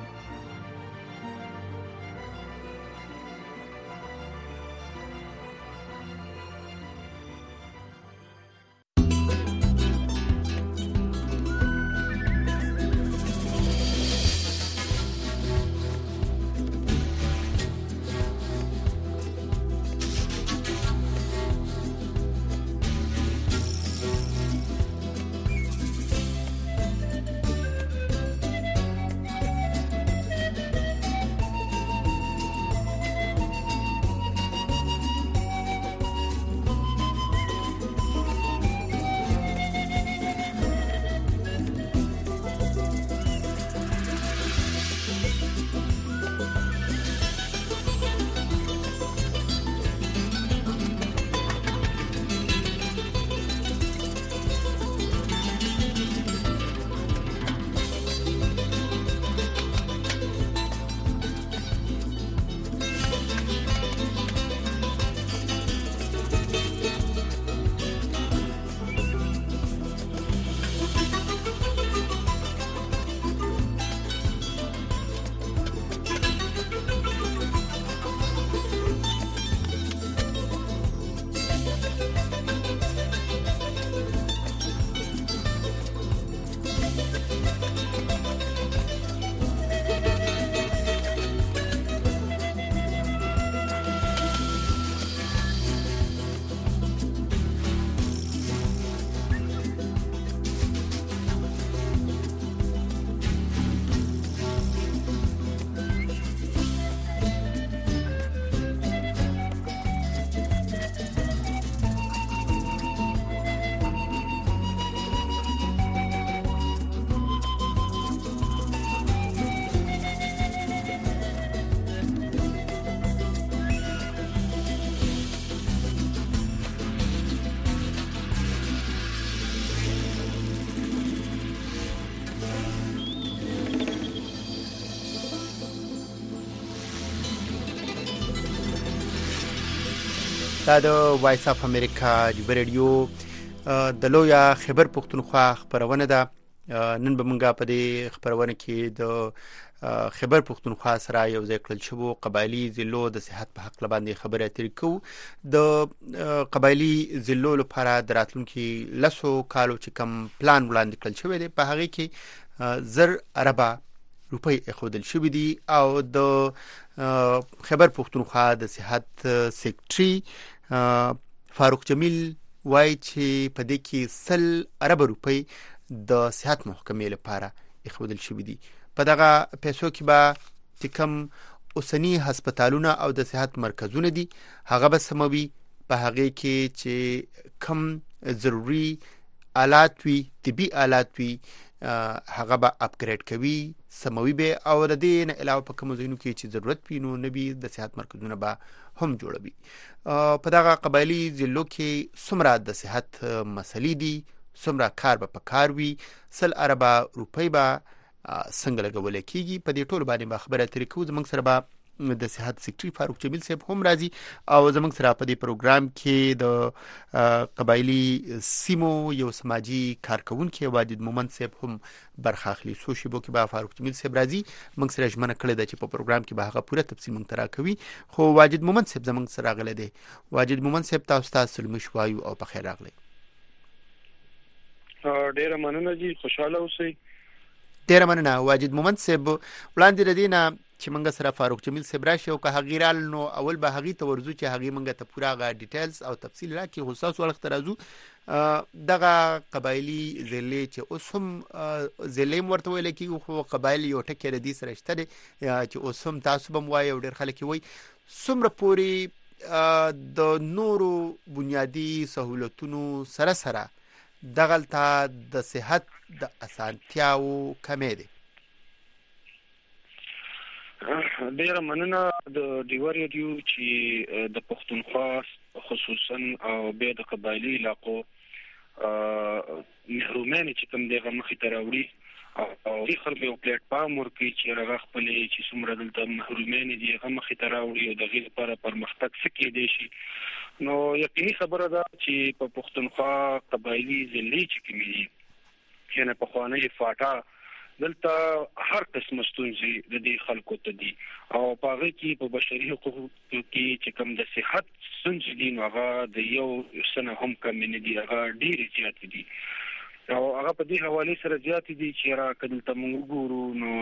[SPEAKER 2] دا د وایس اف امریکا د ریډیو د لویا خبر پښتونخوا خبرونه ده. نن به مونږه په دې خبرونه کې د خبر پښتونخوا سره یو ځای کړل شو قبایلی ضلعو د صحت په حق باندې خبره اترې کوو. د قبایلی ضلعو لپاره د راتلونکي لسو کالو چې کم پلان وړاندې کړل شوی دی په هغه کې زر اربه روپۍ اخودل شوې دي او د خبر پښتونخوا د صحت سیکریټري فاروق جمیل وایي چې په دې کې سل اربه روپۍ د صحت محکمې لپاره اخودل شوې دي. په دغه پیسو کې به چې کوم اوسنی هسپتالونه او د صحت مرکزونه دي هغه به سموي، په هغه کې چې کم ضروري آلات وي، طبي آلات وي، هغه به اپګریډ کوي، سموي به، او د دې نه علاوه په کوم ځایونو کې چې ضرورت وي نو نبي د صحت مرکزونه به هم جوړوي. په دغه قبایلی ضلعو کې څومره د صحت مسلې دي، څومره کار به په کار وي، سل اربه روپۍ به څنګه لګول کېږي، په دې ټولو باندې به خبره اترې کوو. زموږ سره به د صحت سیکریټري فاروق جمیل صاحب هم راځي او زموږ سره په دې پروګرام کې د قبایلی سیمو یو سماجی کارکونکي واجد مومند صاحب هم برخه اخلي. سو شیبو کې به فاروق جمیل صاحب راځي، موږ سره ژمنه کړې ده چې په پروګرام کې به هغه پوره تفصیل موږ ته راکوي. خو واجد مومند صاحب زموږ سره راغلی دی. واجد مومند صاحب تاسو ته سلام شوایو او په خیر راغلی.
[SPEAKER 23] ډیره مننه جی، خوشاله اوسئ.
[SPEAKER 2] ډیره مننه واجد مومند صاحب. وړاندې ردینه چې منګه سره فاروق جمیل صاحب راشي او که هغه رال نو اول به هغه ته ورزو چې هغه منګه ته پوره غا ډیټیلز او تفصیل راکې خصوص ولخت راځو. دغه قبایلی ضلع چې اوس هم ضلع ورته ویل کېږي خو قبایل یو ټکی ردی سره شته دی چې اوس هم تاسو به وایي او ډېر خلک وایي څومره پورې د نورو بنیادی سهولتونو سره سره دغلته د صحت د اسانتیاو کمې دي.
[SPEAKER 23] ډیره مننه د ډیو ریډیو چې د پښتونخوا خصوصا او بیا د قبایلی علاقو محرومین چې کوم دغه مخې ته راوړي او د خلکو یو پلیټ فارم ورکړي چې هغه خپل چې څومره دلته محرومین دي هغه مخې ته راوړي او دغه لپاره پرمختګ څه کېدی شي. نو یقیني خبره ده چې په پښتونخوا قبایلی ضلع چې کومې دي یعنې پخوانۍ فاټا دلته هر قسم ستونزې د دې خلکو ته دي او په هغه کې په بشري حقوقو کې چې کوم د صحت ستونزې دي نو هغه د یو سنه هم کم نه دي، هغه ډېرې زیاتې دي او هغه په دې حوالې سره زیاتې دي چې را کدلته موږ وګورو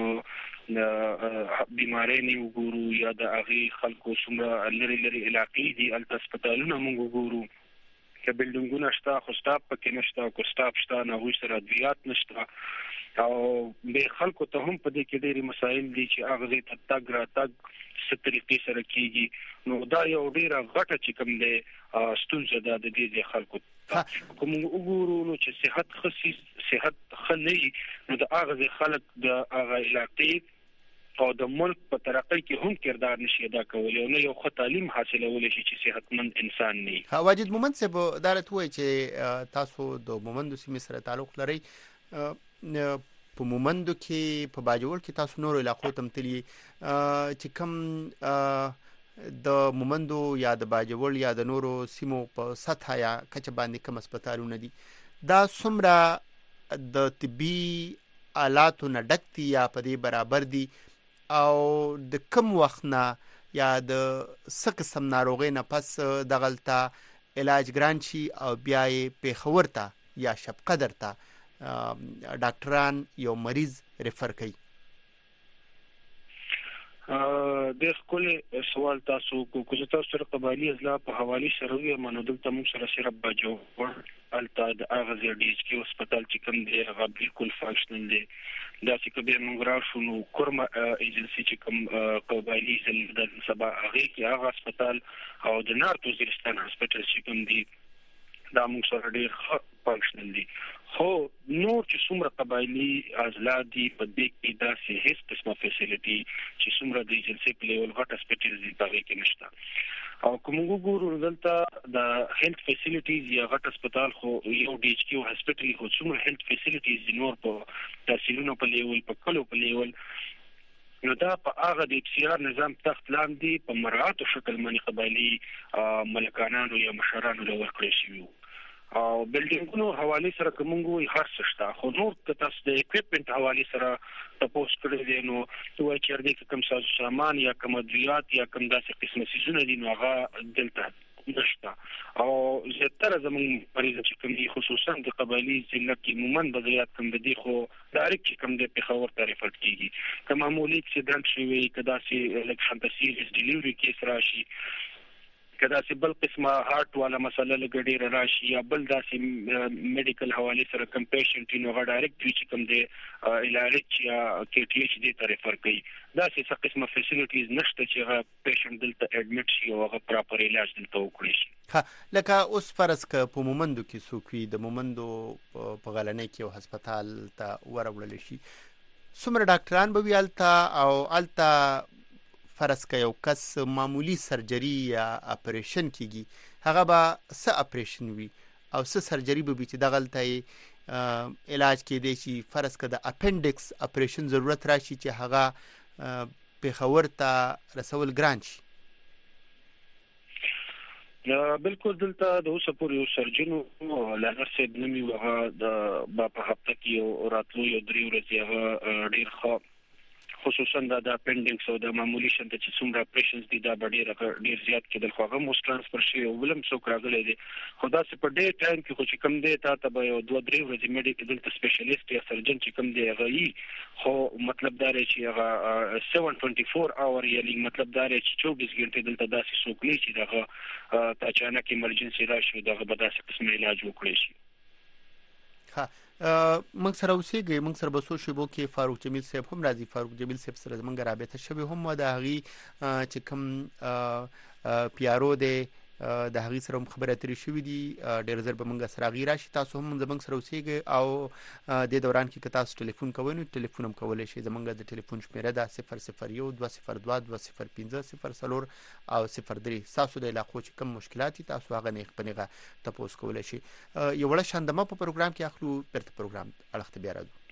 [SPEAKER 23] نو بیماری نه وګورو یا د هغې خلکو څومره لرې لرې علاقې دي هلته هسپتالونه موږ وګورو که بلډینګونه شته خو سټاف پکې نشته، که سټاف شته نو هغوی سره ادویات نشته او به خلکو ته هم په دې کې ډېرې مسایل دي چې هغه ځای ته تګ راتګ څه طریقې سره کېږي. نو دا یو ډېره غټه چې کوم دی ستونزه ده د دې ځای خلکو ته. که موږ وګورو نو چې صحت ښه سي، صحت ښه نه وي نو د هغه ځای خلک د هغه علاقې او د ملک په ترقۍ کې هم کردار نشي ادا کولی او نه یو ښه تعلیم حاصلولی شي چې صحتمند انسان نه وي.
[SPEAKER 2] واجد مومند صاحب دا راته وایي چې تاسو د مومندو سیمې سره تعلق لرئ. په مومندو کې په باجوړ کې تاسو نورو علاقو ته تللی چې کوم د مومندو یا د باجوړ یا د نورو سیمو په سطح یا کچه باندې کوم هسپتالونه دي دا څومره د طبي آلاتو نه ډک دي یا په دې برابر دي او د کوم وخت نه یا د څه قسم ناروغۍ نه پس دغلته علاج ګران شي او بیا یې پېښور ته یا شب قدر ته ډاکټران یو مریض ریفر کوي؟
[SPEAKER 23] د خپل سوال تاسو کو کوزه تاسو سره قبایلی اضلاع په حواله سره وي منو دلته موږ سره صرف باجو الته د اغه زی ډی ایچ کیو هسپتال چې کوم دی هغه بالکل فانکشنل دی. دا چې کبه موږ راشو نو کورما ایجنسی چې کوم قبایلی زل د سبا هغه کې هغه هسپتال او د نارت وزیرستان هسپتال چې کوم دی دا موږ سره ډیر فانکشنل دي. خو نور چې څومره قبایلی اضلاع دي په دې کې داسې هیڅ قسمه فیسیلیټي چې څومره د ایجنسۍ په لیول غټ هسپتالز دي په هغې کې نشته. او که موږ وګورو دلته د هیلث فیسیلیټیز یا غټ هسپتال خو یو ډي ایچ کیو هسپتال خو څومره هیلث فیسیلیټیز دي نور په تحصیلونو په لیول په کلو په لیول
[SPEAKER 5] نو دا په هغه د سی آر نظام تحت لاندې په مراعات شکل باندې قبایلی ملکانانو یا مشرانو له ورکړل شوی او بلډینګونو حواله سره کومو هر څه شته خو نور که تاسو د اکوپمنت حواله سره تاسو کړی دی نو دوی چې ردی کوم ساز سامان یا کوم ادویات یا کوم داسې قسمه سيزونه دي نو هغه دلته نشته او زیاتره زمون مریض چې کوم دي خصوصا د قبایلی ضلع کې عموما د زیات کم دي خو ډایرکټ چې کوم د پیښور ته ریفر کیږي کوم معمولی اکسیډنټ شوی کدا سي لک فانتاسیز ډیلیوري کیس راشي کدا سي بل قسمه هارت والا مسله لګډیر راشي یا بل داسې میډیکل حواله سره کم پیشنټ نو غا ډایرکټ چې کوم دی علاج یا کې ټی ایچ ډی ته ریفر کوي دا څه قسمه فیسیلیټیز نشته چې غا پیشنټ دلته اډمټ شي او هغه پراپر علاج دلته وکړي شي
[SPEAKER 2] ها لکه اوس فرض ک په مومندو کې سوکوي د مومندو په غلنۍ کې هسپتال ته ورولل شي څومره ډاکټران به ویالتا او التا فرض ک یو کس معمولی سرجری یا اپریشن کیږي هغه به څه اپریشن وي او څه سرجری به چې د غلطۍ علاج کې دی شي فرض ک د اپنډکس اپریشن ضرورت راشي چې هغه پیښور ته رسول ګران شي
[SPEAKER 5] بالکل دلته د اوسه پورې یو سرجن لنر سید نمی وغه د په هفته کې راتلو یو درې ورځې هغه ډیر ښه خصوصا د اپنډکس او د معمولی شنت چې څومره اپریشنز دي دا ډیر ډیر زیات کېدل خو هغه موس ترانسفر شي او ولم څوک راغلی دي خو دا څه په ډیر ټایم کې خو چې کم دی تا ته به یو دوه درې ورځې میډیکل دلته سپیشلیست یا سرجن چې کم دی هغه خو مطلب دا دی چې هغه سیون ټوئنټي فور اور یعنی مطلب دا دی چې چوبیس غنټې دلته داسې څوک نه چې دغه تا اچانک ایمرجنسي راشي دغه به داسې قسم علاج وکړي شي
[SPEAKER 2] ها موږ سره اوسېږي موږ سره بسو شبو کې فاروق جمیل صاحب هم راځي فاروق جمیل صاحب سره موږ رابطه شوی هم د هغي چې کوم پیارو دی د هغي سره خبرې اترې شوې دي ډېر زر به موږ سره غیر راشي تاسو هم زموږ سره اوسېږي او د دوران کې تاسو ټلیفون کوئ نو ټلیفون هم کولای شئ زموږ د ټلیفون شمیره ده صفر صفر یو دوه صفر دوه دوه صفر پنځه صفر څلور او صفر درې تاسو د علاقو چې کوم مشکلات دي تاسو هغه نه خپلغه تاسو کولای شئ یو وړ شاندمه په پروګرام کې اخلو پرته پروګرام اړخته بیا راځو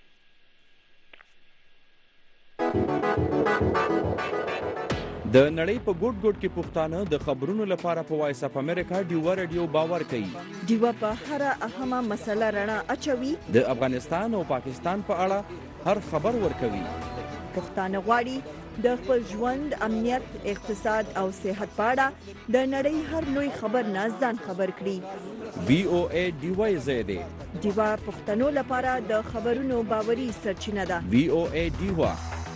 [SPEAKER 24] د نړۍ په ګوټ ګوټ کې پښتانه د خبرونو لپاره په وایس اف امریکا ډیو رادیو باور کوي
[SPEAKER 4] ډیو په هر اهمه مسله رڼا اچوي
[SPEAKER 24] د افغانستان او پاکستان په اړه هر خبر ورکوي
[SPEAKER 4] پښتانه غواړي د خپل ژوند امنیت اقتصاد او صحت په اړه د نړۍ هر لوی خبر نه ځان خبر کړي
[SPEAKER 24] وی او ای ډیو زیاده
[SPEAKER 4] ډیو پښتنو لپاره د خبرونو باوري سرچینه ده
[SPEAKER 24] وی او ای ډیو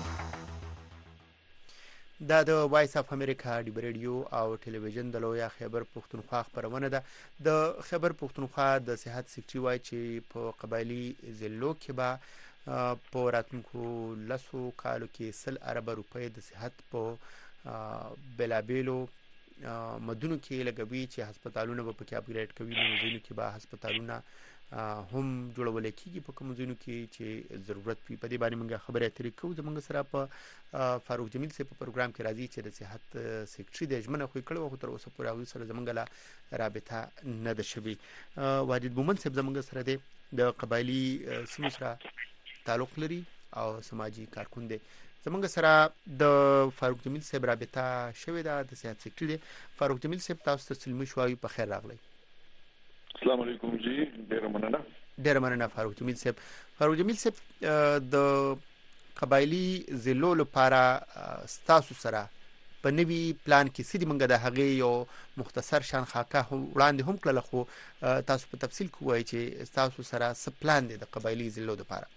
[SPEAKER 2] دا د وایس اف امریکا دی ریډیو او ټلویزیون د لویا خیبر پښتونخوا خبرونه ده د خیبر پښتونخوا د صحت سکتري وای چې په قبایلی ضلعو کې به په راتلونکو لسو کالو کې سل ارب روپۍ د صحت په بلابېلو مدونو کې لګوي چې هسپتالونه به پکې اپګریډ کوي نو ځینو کې به هسپتالونه هم جوړول کېږي په کوم ځینو کې چې ضرورت وي په دې باندې موږ خبرې اترې کوو زموږ سره په فاروق جمیل صاحب په پروګرام کې راځي چې د صحت سکتري د ژمنه خو کړو خو تر اوسه پورې هغه سره زموږ لا رابطه نه ده شوې واجد مومن صاحب زموږ سره دی د قبایلی سیمو سره تعلق لري او سماجی کارکون دی زموږ سره د فاروق جمیل صاحب رابطه شوې ده د صحت سکتري دی فاروق جمیل صاحب تاسو ته سلمي شوي په خیر راغلی
[SPEAKER 6] السلام علیکم جی ډیر مننه
[SPEAKER 2] ډیر مننه فاروق جمیل صاحب فاروق جمیل صاحب د قبایلی ضلعو لپاره ستاسو سره په نوي پلان کې سړي منګه د هغه یو مختصر شان خاکه وړاندې هم کړل خو تاسو په تفصیل کوی چې تاسو سره څه پلان دی د قبایلی ضلعو لپاره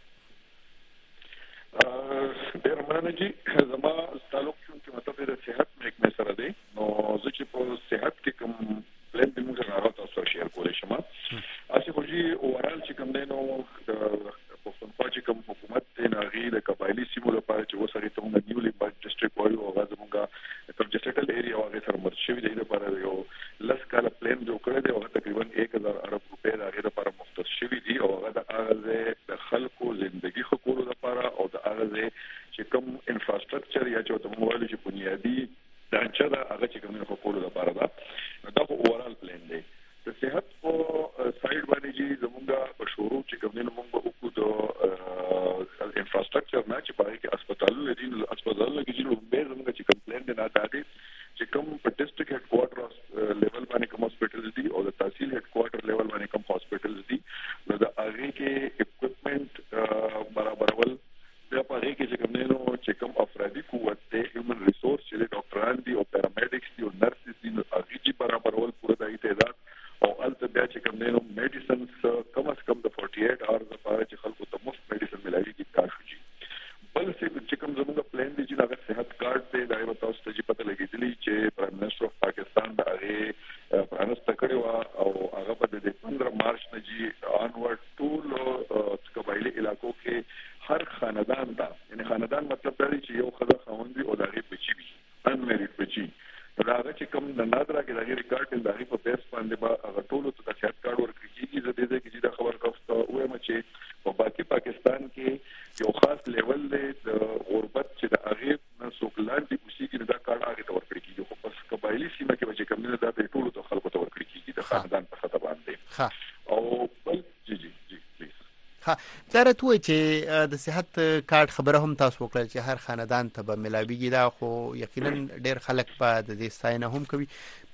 [SPEAKER 6] ډیر مننه جی زما تعلق چې مطلب د صحت محکمې سره دی نو زه چې په صحت کې کوم پلان به موږ راغلی تاسو شیر کولای شم اسی خو جی اورال چې کوم دی نو پښتونخوا چې کوم حکومت دی ناغي د قبایلی سیمو لپاره چې وسري ته موږ نیولې په ډیسټریکټ وایو او غواړو موږ کنجسټډ ایریا هغه سره مرشد دی لپاره یو لس کال پلان جوړ کړی دی او تقریبا یک هزار ارب روپے هغه لپاره مختص شوی دی او هغه د هغه د خلکو ژوندۍ خکولو لپاره او د هغه چې کوم انفراستراکچر یا چې موږ وایو چې بنیادی ډانچه دا هغه چې کوم خکولو لپاره دا دا خو اورال پلان دی د صحت په سایډ باندې چې زمونږ په شروع چې کوم موږ وکړو د انفراستراکچر نه چې پاره کې هسپتالونه دي هسپتالونه یاد راکې دا ریکارډ د هغه په بیس باندې با هغه ټول ته صحت کارت ورکړي کیږي زه دې کې دا خبر کوم وایم چې په باقي پاکستان کې یو خاص لیول دی د غربت چې د هغه نه سوکلان دي چې دا کارت هغه ته ورکړي کیږي خو پس قبایلی سیمه کې چې کوم نه دا د ټول ته خلکو ته ورکړي کیږي د خاندان په خطه باندې او بل جی جی جی پلیز
[SPEAKER 2] ها دا راته چې د صحت کارت خبره هم تاسو وکړل چې هر خاندان ته به ملاويږي دا خو یقینا ډېر خلک په د دې ستاینه هم کوي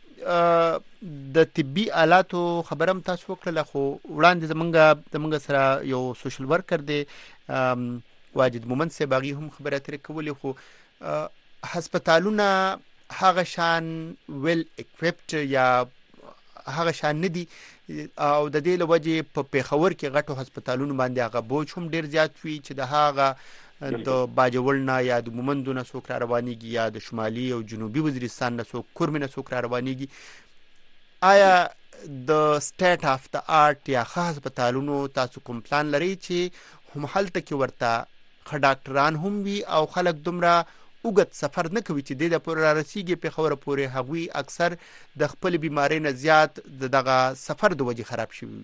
[SPEAKER 2] د طبي آلاتو خبرم تاسو وکړل خو وړاندې زمونږ زمونږ سره یو سوشل ورکر دی واجد مومند سه باغی هم خبره تر کولې خو هسپتالونه هغه شان ویل اکوپټ یا هغه شان ندي او د دې لوجه په پیښور کې غټو هسپتالونو باندې هغه بوج هم ډیر زیات وي چې د هغه د باجوړنا یا د مومندونو څوک را روانيږي یا د شمالي او جنوبي وزیرستان نه څوک کورمنه څوک را روانيږي آیا د سټیټ اف د آرټ یا خاص هسپتالونو تاسو کوم پلان لري چې هم حالت کې ورته خ ډاکټران هم وي او خلک دومره وګت سفر نه کوي چې د پور را رسیږي په خبره پورې هغوی اکثر د خپل بیماری نه زیات دغه سفر د وجې خراب شي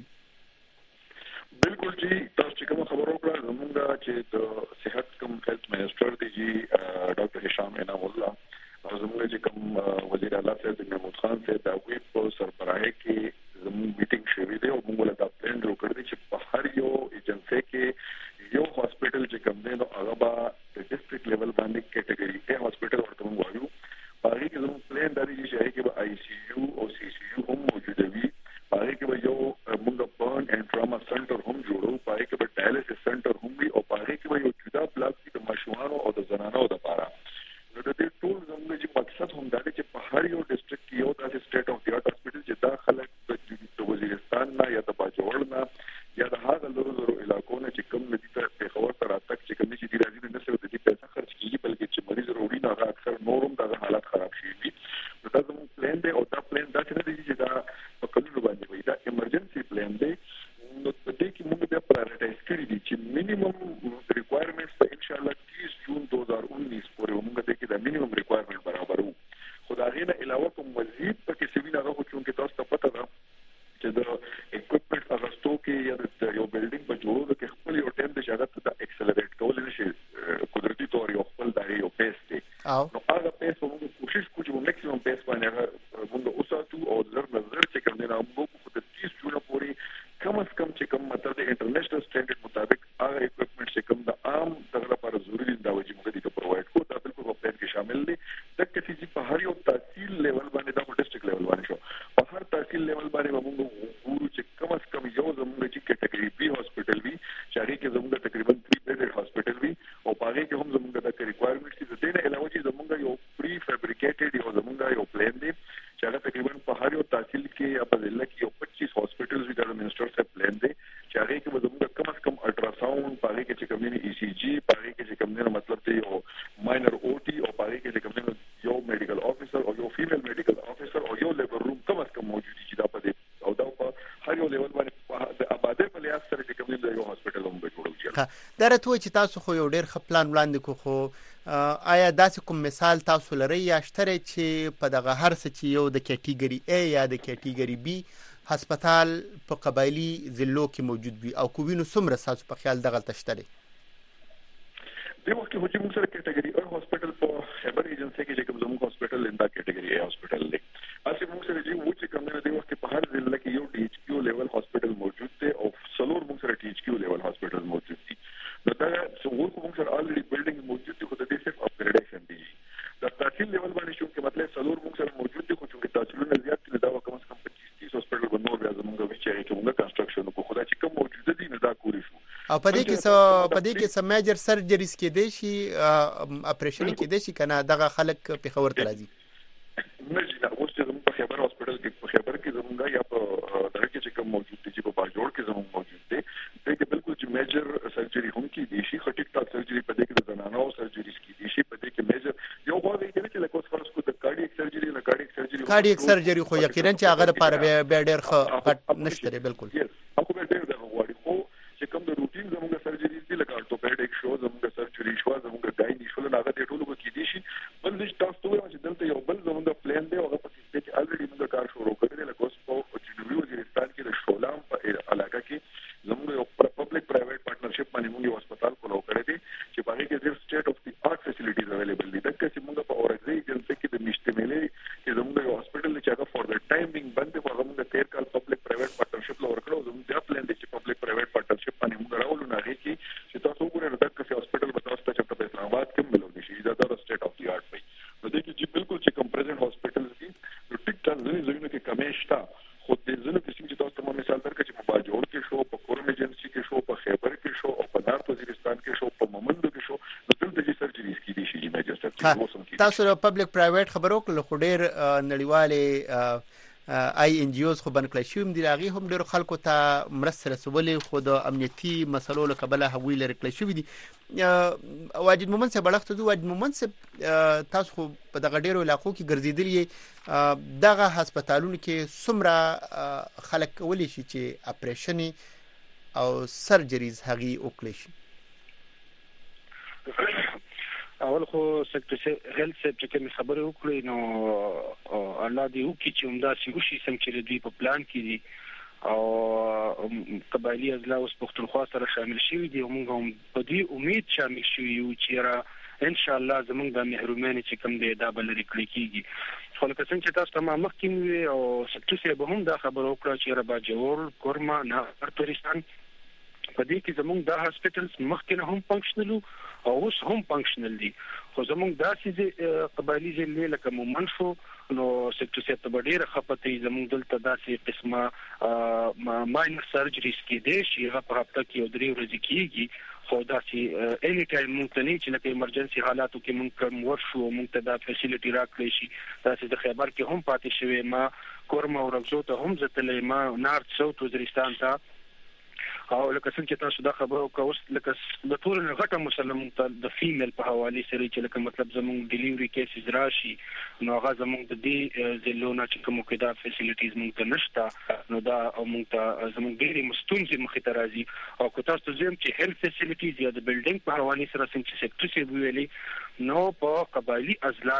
[SPEAKER 6] بالکل جی تاسو چې کوم خبرو کړه زمونږ چې د صحت کوم هیلث منسٹر دی جی ډاکټر هشام انعام الله او زمونږ چې کوم وزیر اعلی سید محمود خان سے دا وی په سربراهي کې زموږ میټینګ شوې ده او موږ له دا پلان جوړ کړی چې په هر یو ایجنسی کې یو هاسپټل چې کوم دی نو هغه به د ډیسټریکټ لیول باندې کیټګوري کې هاسپټل ورته موږ وایو هغه کې زموږ پلان دی چې هغه کې به آی سی یو او سی سی یو هم موجود وي هغه کې به یو موږ برن اینڈ ټراما سنټر هم جوړو هغه کې به ډایلیسس سنټر هم وي او هغه کې به یو جدا بلاک د ماشومانو او د زنانو لپاره نو د دې ټول زموږ چې مقصد هم دا دی چې په هر یو ډیسټریکټ کې یو داسې سټیټ اف دی آرټ هاسپټل چې دا خلک د وزیرستان نه یا د باجوړ نه یا د هغه لورو لورو علاقو نه چې کوم ندي ته پیښور ته راتګ چې کوم چې دی راځي نه څه د دې پیسې خرج کیږي بلکې چې مریض وروړي نه هغه اکثر نورم دغه حالت خراب شي وي نو دا زموږ پلان دی او دا پلان دا چې نه دی چې دا په کلونو باندې وي دا ایمرجنسي پلان دی نو په دې کې موږ بیا پرایورټایز کړی دي چې مینیمم ریکوایرمنټس په ان شاء الله تیس جون دو هزار انیس پورې موږ دې کې دا مینیمم ریکوایرمنټ برابر وو خو دا غینه علاوه کوم مزید پکې سوي نه راغو چې تاسو ته پته ده چې د اکوپمنټ اغستو کې یا د یو بلډینګ په جوړولو کې خپل یو ټیم د شاګرد ته اکسلریټ کول نشي قدرتي تور یو خپل دغه یو پیس دی نو هغه پیس موږ کوشش کوو چې میکسیمم پیس باندې موږ اوساتو او زر نظر چې کوم نه موږ په تیس جون پورې کم از کم چې کوم مطلب د انټرنیشنل سټانډرډ مطابق هغه اکوپمنټ چې کوم د عام دغه لپاره ضروري دا وجه موږ دې ته پرووایډ کوو دا بالکل په پلان کې شامل دي د کسي په هر یو تحصیل لیول باندې دا په ډیسټریکټ لیول باندې شو په هر تحصیل لیول باندې موږ ګورو چې کم از کم یو زموږ چې کیټګوري بي هاسپټل وي چې هغه کې زموږ تقریبا تhree bedded هاسپټل وي او هغه کې هم زموږ د ریکوایرمنټس دي د دې علاوه چې زموږ یو پری فیبریکیټډ یو زموږ یو پلان دی چې هغه تقریبا په هر یو تحصیل کې یا په ضلع کې یو پچیس هاسپټلز وي د منسٹر سے پلان دی چې هغه کې زموږ کم از کم الټراساوند هغه کې چې کوم نه ای سی جی هغه کې چې کوم نه مطلب دی یو ماینر او ټي او هغه کې چې کوم نه یو میډیکل افیسر او یو فیمیل میډیکل افیسر او یو لیبر روم کم از کم موجود دي چې دا په دې او دا په هر یو لیول باندې د آباده په لیاس سره چې کوم نه یو هاسپټل هم به جوړول شي
[SPEAKER 2] دا راته چې تاسو خو یو ډېر ښه پلان وړاندې کو خو آیا داسې کوم مثال تاسو لرئ یا شته چې په دغه هر څه چې یو د کیټګوري A یا د کیټګوري B هسپتال په قبایلی ضلعو کې موجود وي او کوینو څومره تاسو په خیال دغه تشته دي
[SPEAKER 6] د وخت کې چې موږ سره کیټګوري A هسپتال په خبر ایجنسی کې چې کوم زموږ هسپتال لندا کیټګوري A هسپتال دی اسی موږ سره چې و چې کوم نه دی وخت په هر ضلع کې یو ډي ایچ کیو لیول هسپتال موجود دی او څلور موږ سره ډي ایچ کیو لیول هسپتال موجود دي نو دا څنګه موږ سره الریډي بلډینګ موجود دي خو د دې صرف اپګریډیشن دی د تحصیل لیول باندې شو کې مطلب څلور موږ سره موجود دي خو چې تحصیلونه زیات دي دا کم از کم پچیس تیس هسپتال به نور بیا زموږ وچې چې موږ کنسټرکشن کو خدای چې کوم موجود دي نه دا کولی شو
[SPEAKER 2] او په دې کې څه په دې کې سم میجر سرجریز کې دي شي اپریشن کې دي شي کنه دغه خلک په خبر ته راځي
[SPEAKER 6] نه چې دا اوس چې زموږ په خبر هسپتال کې په خبر کې زموږ یا په دغه کې چې کوم موجود دي چې په باجوړ کې زموږ موجود دي دا کې بالکل چې میجر سرجری هم کې دي شي خټیک تا سرجری په دې کې د زنانو سرجریز کې دي شي په دې کې میجر یو خو دې کې چې لکه اوس فرض کو د کارډیک سرجری نه کارډیک سرجری
[SPEAKER 2] کارډیک سرجری خو یقینا چې هغه لپاره به ډېر ښه نشته بالکل
[SPEAKER 6] هغه به ډېر دغه وړي خو چې کوم د روټین زموږ سرجریز دي لکه ارتوپیډیک شو زموږ سرجری شو زموږ ګاینی شو نه هغه ټولو کې دي شي بل دې تاسو ته چې دلته یو بل زموږ پلان دی او هغه په کې چې الریډي باندې هغه موږ تیر کال پبلک پرایویټ پارټنرشپ لور کړو زموږ د پلان دي چې پبلک پرایویټ پارټنرشپ باندې موږ راولو نه هغه کې چې تاسو وګورئ نو دغه هسپتال به تاسو ته چې په اسلام آباد کې ملو شي دا د سټیټ اف دی آرټ وي نو دغه چې بالکل چې کوم پریزنت هسپتالز دي نو ټیک ټاک ځینې ځینې کې کمې شته خو د ځینې قسم چې تاسو ته مثال درکړم چې په باجوړ کې شو په کورم ایجنسی کې شو په خیبر کې شو او په نارت وزیرستان کې شو په مومندو کې شو نو دلته چې سرجریز کې دي شي میجر
[SPEAKER 2] تاسو د پبلک پرایویټ خبرو کله خو ډیر نړیواله آی ان جی اوز خو بنکل شوم دی هغه هم ډیر خلکو ته مرسته رسولې خو د امنیتي مسلو له قبله هغوی لري کله شوې دي واجد مومن څه بلغت دو واجد مومن څه تاسو خو په دغه ډیرو علاقو کې ګرځیدلی دغه هسپتالونو کې څومره خلک کولی شي چې اپریشن او سرجریز هغه وکړي شي
[SPEAKER 5] اول خو سکتور هیلث سیکټر کې خبرې وکړې نو الله دې وکړي چې همدا سی وشي څنګه چې دوی په پلان کې دي او قبایلی ازلا اوس پښتونخوا سره شامل شوي دي او موږ هم په دې امید شامل شوي یو چې را ان شاء الله زموږ د محرومانه چې کوم دی دا بل لري کړی خو لکه څنګه چې تاسو ته مخکې وي او سکتور به هم دا خبر وکړه چې را باجوړ کورما نه ارتورستان په دې کې زموږ د هسپټلز مخکې هم فنکشنل او اوس هم فنکشنل دي خو زموږ داسې قبایلی ځلې لکه مومن شو نو سکتور سیټ په ډیره خپته زموږ دلته داسې قسمه ماینر سرجریز کې دي چې هغه په هفته کې یو درې ورځې کېږي خو داسې اني ټایم مونږ ته نه چې لکه ایمرجنسي حالاتو کې مونږ کوم ورشو مونږ ته دا فیسیلیټي راکړي شي داسې د خیبر کې هم پاتې شوی ما کورما او رغزو ته هم ځتلې ما نارت ساوث وزیرستان ته او لکه څنګه چې تاسو دا خبرو کوس لکه د ټول غټه مسلم ته د فیمیل په حواله سره چې لکه مطلب زموږ ډیلیوري کیسز راشي نو هغه زموږ د دې زلونه چې کوم کې دا فیسیلیټیز موږ ته نشته نو دا او موږ ته زموږ ډېری مستونزې مخې ته راځي او کو تاسو زم چې هیلث فیسیلیټیز یا د بلډینګ په حواله سره څنګه سیکټر سی ویلي نو په قبایلی اضلاع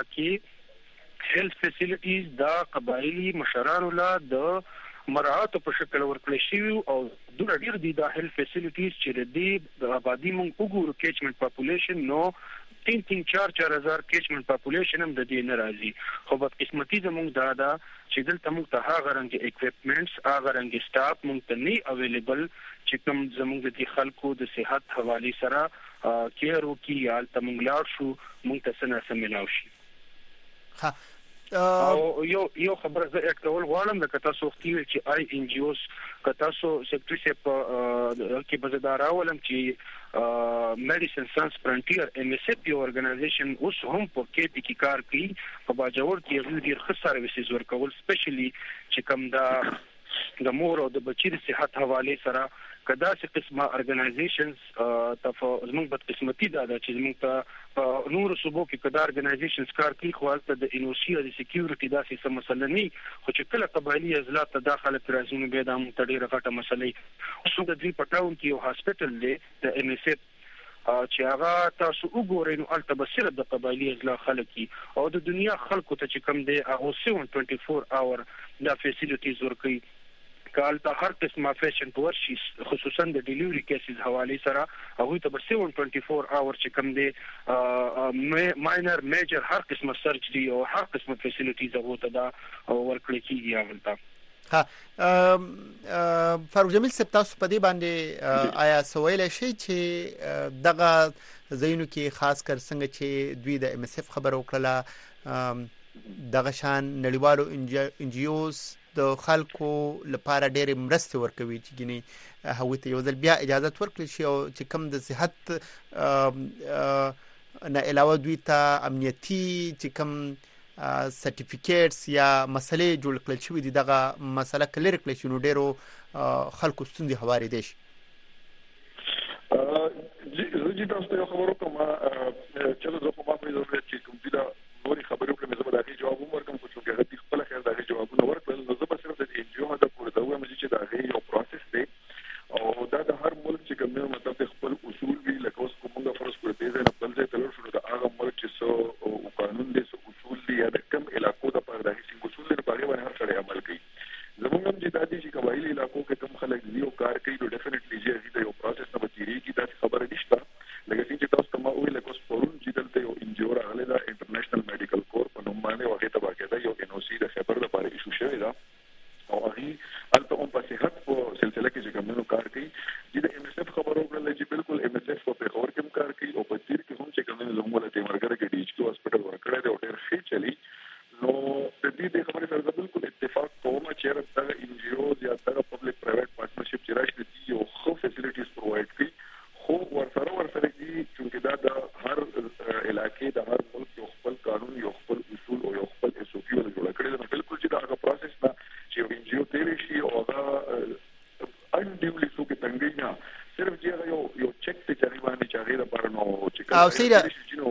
[SPEAKER 5] کې هیلث فیسیلیټیز دا قبایلی مشرانو لا د مراعات په شکل ورکړل شي او د ډیر دي د هیلث فیسیلیټیز چې د آبادی مونږ وګورو کیچمنت پاپولیشن نو تین تین چار چار هزار کیچمنت پاپولیشن هم د دې ناراضي خو په قسمتي زموږ دا دا چې دلته موږ ته هغه رنګ اکوپمنټس هغه رنګ سټاف موږ ته نه اویلیبل چې کوم زموږ د خلکو د صحت حواله سره کیر وکي یا تمنګ لاړ شو موږ ته سره سملاو شي
[SPEAKER 2] ها
[SPEAKER 5] او یو یو خبره زه اټکول غواړم د کتا سوختي چې آی ان جی اوز کتا سو سیکټر سپ کې بزدار اولم چې میډیسن سانس فرنټیر ام اس پی اورګنایزیشن اوس هم په کې پی کې کار کوي په باجوړ کې ډیر ښه سرویسز ورکول سپیشلی چې کوم دا د مور او د بچی د صحت حواله سره کدا چې قسمه ارګنایزیشنز تاسو زموږ په قسمتي دا چې زموږ ته نور صوبو کې کدا ارګنایزیشنز کار کوي خو البته د انوسی او د سکیورټي داسې څه مسله نه خو چې کله قبایلی اضلاع ته داخله پرازونه به د متډیره غټه مسلې اوس د دې پټاون کې یو هسپټل دی د ام اس چې هغه تاسو وګورئ نو البته بصیرت د قبایلی اضلاع خلک او د دنیا خلکو ته چې کوم دی هغه سیون ټوئنټي فور اور دا فیسیلیټیز ورکوي کال ته هر قسمه فیشن پور شي خصوصا د ډیلیوري کیسز حواله سره هغه ته بر سیون ټوئنټي فور اور چې کوم دی ماینر میجر هر قسمه سرجری او هر قسمه فیسیلیټیز هغه ته دا ورکړي کیږي هغه
[SPEAKER 2] ها فاروق جمیل صاحب تاسو په دې باندې آیا سوال شي چې دغه زینو کې خاص کر څنګه چې دوی د ام اس اف خبر وکړه دغه شان نړیوالو ان جی اوز د خلکو لپاره ډېر مرسته ورکوي چې ګینه هغه ته یو ځل بیا اجازه ورکړي شي او چې کوم د صحت نه علاوه دوی ته امنیتي چې کوم سرټیفیکیټس یا مسلې جوړ کړل شوی دي دغه مسله کلیر کړل شي نو ډېرو خلکو ستوندې هواري دي شي
[SPEAKER 6] زه چې تاسو ته خبرو کوم چې زه په ما په ضرورت چې کوم دا نوري خبرو کوم زه به دا جواب ورکوم خو چې هغه خپل خیر دا جوابونه ورکړل نو زه به صرف د ان جی او د پوره دوه مې چې دا یو پروسس دی او دا د هر ملک چې کوم مطلب خپل اصول وی لکه اوس کومه فرض کړو دې نه بل ځای تلل شو دا هغه ملک چې سو او قانون دې سو اصول دي یا د کم علاقو د پر دغه سي اصول لري په اړه هر څه عمل کوي زموږ هم چې د دې چې قبایلی علاقو کې کوم خلک دی او کار کوي نو ډیفینټلی چې دا یو پروسس نه بچیږي کی دا خبره نشته لکه چې تاسو ته ما ویل لکه اوس پرون چې دلته یو ان جی او راغلی دا انټرنیشنل میډیکل کور په نوم باندې وغه ته باقاعده یو ان او سی د خبر لپاره ایشو شوی دا هغه البته هم په صحت په سلسله کې چې کومو کار کوي چې د ام اس اف خبرو کړل چې بالکل ام اس اف په پیښور کې کار کوي او په تیر کې هم چې کومو زموږ له تیمرګر کې ډي ایچ کیو هسپتال ورکړی دی او ډېر ښه چلی نو د دې د خبرې سره بالکل اتفاق کوم چې راځي ان جی اوز یا د پبلک پرایویټ پارټنرشپ چې راشي دي او خو فیسیلیټیز پرووایډ کوي خو ورسره ورسره دي چې دا د هر علاقې د هر ملک یو خپل قانون یو خپل اصول او یو خپل اس او پی ول جوړ کړی دی بالکل چې دا پروسس نه چې ان جی او تیر شي او دا انډیولي سو کې څنګه نه صرف چې یو یو چک ته چاري باندې چاري د پرنو چې
[SPEAKER 2] او سیده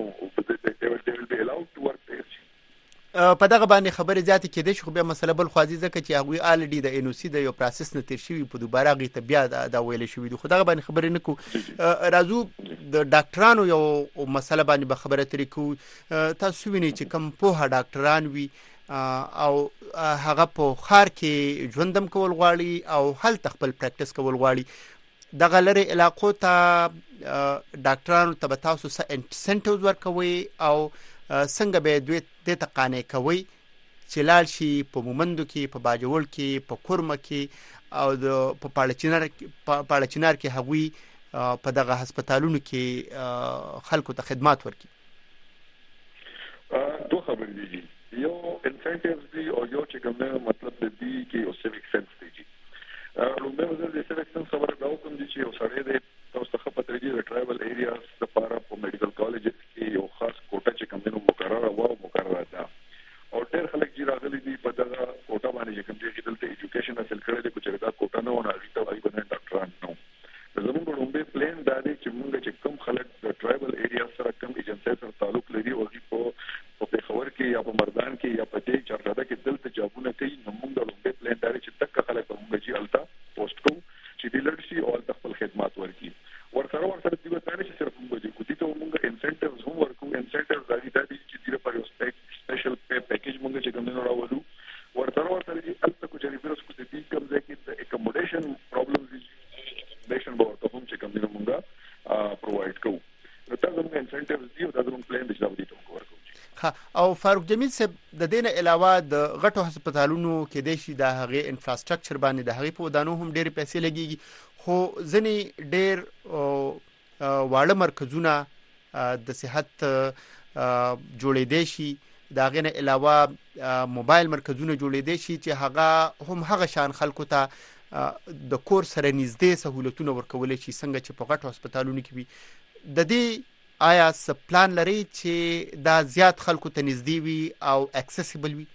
[SPEAKER 2] په دغه باندې خبرې زیاتې کېدې شو بیا مسله بل خوازي ځکه چې هغه الډي د انو سی د یو پروسس نه تیر شوی په دوباره غي ته بیا دا ویل شوی دی خو دغه باندې خبرې نه کو راځو د ډاکټرانو یو مسله باندې به خبره ترې کو تاسو وینئ چې کم په ډاکټران وي او هغه په خار کې ژوندم کول غواړي او هل تخپل پریکټیس کول غواړي دغه لري علاقو ته ډاکټرانو ته تاسو سه انسنټیوز ورکوي او څنګه به دوی د تقانې کوي چې لال شي په مومندو کې په باجوړ کې په کورمه کې او د په پاړچینار په پاړچینار کې هغوی په دغه هسپتالونو کې خلکو ته خدمات ورکړي
[SPEAKER 6] دوه خبرې دي یو انسنټیوز دي او یو چې کومه مطلب دی چې یو سیویک سنس دی لومبه وزر د سیویک سنس خبره دا کوم دي چې یو سړی دی تاسو ته خبره لري د ټرایبل ایریاز لپاره په میډیکل کالجز کې یو خاص کوټه چې کومه مقرره و مقرره ده او ډېر خلک چې راغلي دي په دغه کوټه باندې چې کوم چې دلته ایجوکیشن حاصل کړي دي چې دا کوټه نه ونه اړتیا وایي باندې ډاکټران نو زموږ لومبه پلان دا دی چې موږ چې کوم خلک د ټرایبل ایریا سره کوم ایجنسی سره تعلق لري او په په خبر کې یا په مردان کې یا په دې چارټاده کې دلته جابونه کوي نو موږ لومبه پلان دا چې تک خلک موږ چې التا پوسټ کوو چې د لړشي او د خپل خدمات ورکړي ورسره ورسره د وطن چې صرف موږ چې کوتي ته موږ انسنټیوز هم ورکو انسنټیوز دا دي چې د لپاره یو سپیشل پیکیج موږ چې کوم نه راوړو ورسره ورسره چې الته کو چې ریفرنس کو دي کوم ځکه د اکوموډیشن پرابلمز اکوموډیشن ورته هم چې کوم نه موږ پرووایډ کوو نو دا زموږ انسنټیوز دي او دا زموږ پلان دی چې دا ودی ته ورکو
[SPEAKER 2] او فاروق جمیل صاحب د دین علاوه د غټو هسپتالونو کې د شي د هغه انفراستراکچر باندې د هغه په ودانو هم ډېر پیسې لګيږي خو ځنې ډېر واړه مرکزونه د صحت جوړې دي شي دا غنه علاوه موبایل مرکزونه جوړې دي شي چې هغه هم هغه شان خلکو ته د کور سره نږدې سہولتونه ورکول شي څنګه چې په غټو هسپتالونو کې وي د دې آیا سپلان لري چې دا زیات خلکو ته نږدې وي او اکسسیبل وي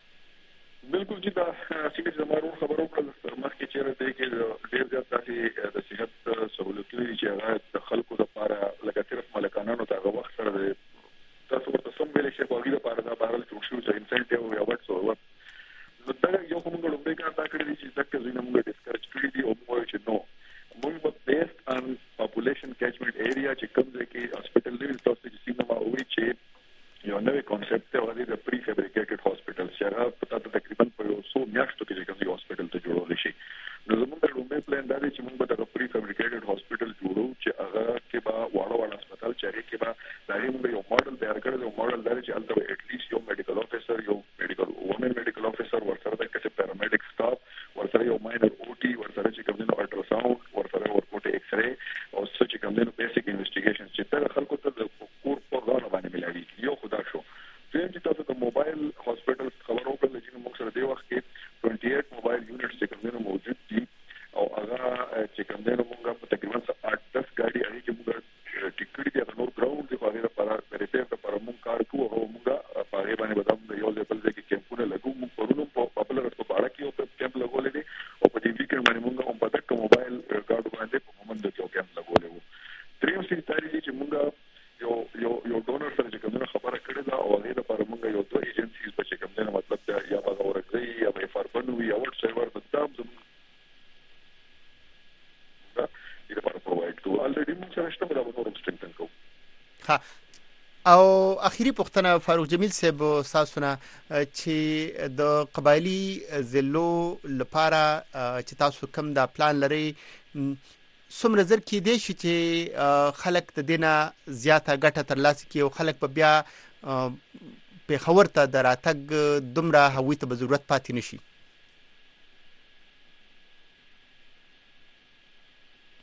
[SPEAKER 6] بالکل چې دا چې زموږ خبرو کړل مخکې چې راته کې ډېر زیات تاسو د صحت سہولتونه چې هغه د خلکو لپاره لکه صرف ملکانانو ته وخت سره تاسو ورته سم ویل شي په اړه لپاره دا بهرل جوړ شو چې انسنټیو یا وټ سو وټ نو دا یو کوم ډول به کار تا کړی چې ځکه زینه موږ ډیسکرچ کړی دی او موږ چې نو موږ په بیسډ ان پاپولیشن کیچمنٹ ایریا چې کوم ځای کې هسپتال لري تاسو چې سینما وی چې یو نوې کانسپټ ته ورته د پری فیبریکیټډ هسپتال چې هغه په تقریبا په یو څو میاشتو کې کوم یو هسپتال ته جوړول شي نو زموږ د لومبه پلان دا دی چې موږ به د پری فیبریکیټډ هسپتال جوړو چې هغه کې به واړه واړه هسپتال چې کې به دا موږ یو ماډل تیار کړل یو ماډل دا چې البته اټ لیست یو میډیکل افیسر یو میډیکل وومن میډیکل افیسر ورسره د کسب پیرامیډیک سټاف ورسره یو ماینر او ټي ورسره چې کوم نو الټراساوند ورسره ورکوټ ایکس ری او څه چې کوم نو بیسیک انویسټیګیشن چې تر خلکو ته د کور په غاړه باندې ملایي یو خدا شو چې تاسو د موبایل هسپتال خبرو کړل چې موږ سره د وخت کې اټھائیس موبایل یونټس چې کوم نو موجود دي او هغه چې کوم نو موږ په تقریبا آठ دس ګاډي هغه کې موږ ټیکټ دي هغه نور ګراوند دی هغه لپاره ریپیر لپاره موږ کار کوو او موږ په هغه باندې بدم یو لیول کې کیمپونه لګو موږ پرونو په خپل رسو باړه کې او کیمپ لګولې دي او په دې ویکند باندې موږ هم په دغه موبایل کارت باندې په مومند کې کیمپ لګولې وو دریم سي تاریخ چې موږ یو یو یو ډونر سره چې کومه خبره کړې ده او هغه لپاره موږ یو دوه ایجنسیز په چې کومه مطلب دا یا هغه ورګي یا به فاربن وي او سرور د تام زموږ دا دې لپاره پرووایډ کوو الریډي موږ سره شته دا نور سترنګ کوو
[SPEAKER 2] ها او اخیری پوښتنه فاروق جمیل صاحب تاسو نه چې د قبایلی ضلعو لپاره چې تاسو کوم دا پلان لري څومره زر کې دی چې خلک د دینه زیاته ګټه ترلاسه کوي او خلک په بیا په خبر ته دراتګ دومره هوی ته ضرورت پاتې نشي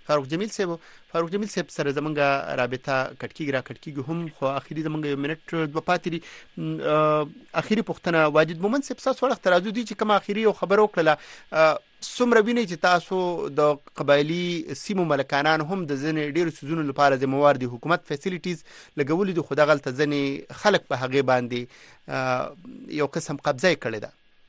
[SPEAKER 2] فاروق جمیل صاحب فاروق جمیل صاحب سره زمونږه رابطه کټکیږي را کټکیږي هم خو اخیری زمونږ یو منټ د پاتې اخیری پوښتنه واجد مومن صاحب تاسو وړاندې ترازو دي چې کوم اخیری خبر وکړه څومره ویني چې تاسو د قبایلی سیمو ملکانان هم د ځنې ډیرو سيزونو لپاره ذمہوار دي حکومت فیسیلیټیز لګولې د خدای غلطه ځنې خلک په هغه باندې یو قسم قبضه کړی ده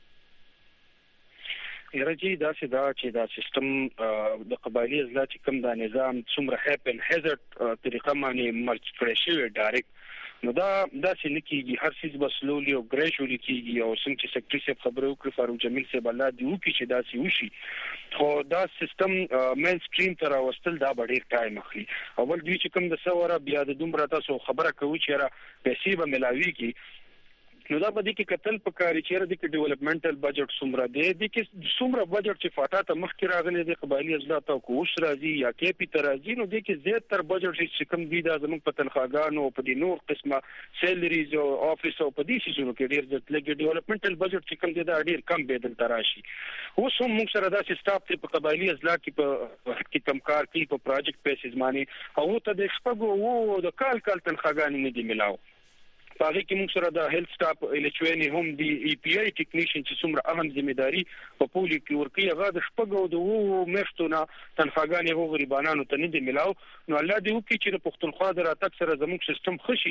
[SPEAKER 5] یرجی دا چې دا چې دا سیستم د قبایلی اضلاع چې کوم دا نظام څومره هیپن هزارد طریقه باندې مرچ کړی شوی ډایرکټ نو دا دا چې نکیږي هر څه به سلولي او ګریجوالي کیږي او څنګه چې سیکرټري صاحب خبرو کړ فاروق جمیل صاحب الله دی او کې چې دا سی وشي خو دا سیستم مین سټریم تر واستل دا ډیر ټایم اخلي اول دوی چې کوم د سوره بیا د دومره تاسو خبره کوي چې را پیسې به ملاويږي نو دا به د کې قتل پکاري چې د کې ډیولپمنټل بجټ څومره دی د کې څومره بجټ چې فاټا ته مخکې راغلي د قبایلی اضلاع ته کوش راځي یا کې پی تر راځي نو د کې زیات تر بجټ چې کوم دی دا زموږ په تنخواګانو په دې نور قسمه سیلریز او افیس او په دې شیزونو کې ډیر ځت لګي ډیولپمنټل بجټ چې کوم دی دا ډیر کم به دل تراشي اوس هم موږ سره دا چې سټاف ته په قبایلی اضلاع کې په کې کم کار کوي په پروجیکټ بیسز باندې او ته د شپږو وو د کال کال تنخواګانې نه دی ملاو باقي کې موږ سره د هیلث سټاف الچوینی هم دی ای پی آی ټیکنیشن چې څومره اهم ځمېداري په پولي کې ورکی هغه د شپږو د وو میاشتونو تنخواګانې وو غریبانو ته نه دی ملاو نو الله دې وکړي چې د پښتونخوا د راتګ سره زموږ سیستم خشي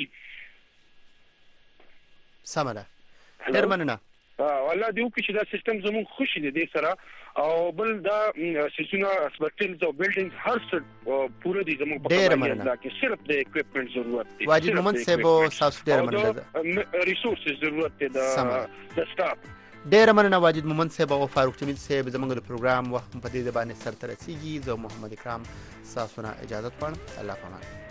[SPEAKER 2] سمره ډېر مننه
[SPEAKER 5] والله دی وکړي چې دا سیستم زموږ خوشي دي سره او بل دا سیسونه هسپتالز او بلډینګز هر څه پوره دي زموږ په اړه دا کې صرف د اکوپمنټ ضرورت دی
[SPEAKER 2] واجد مومن صاحب تاسو ډېر مننه
[SPEAKER 5] ریسورسز ضرورت دی د د سټاف
[SPEAKER 2] ډېر مننه واجد مومن صاحب او فاروق جمیل صاحب زموږ د پروګرام وخت په دې باندې سره ترسيږي زه محمد اکرام تاسو نه اجازه غواړم الله پامان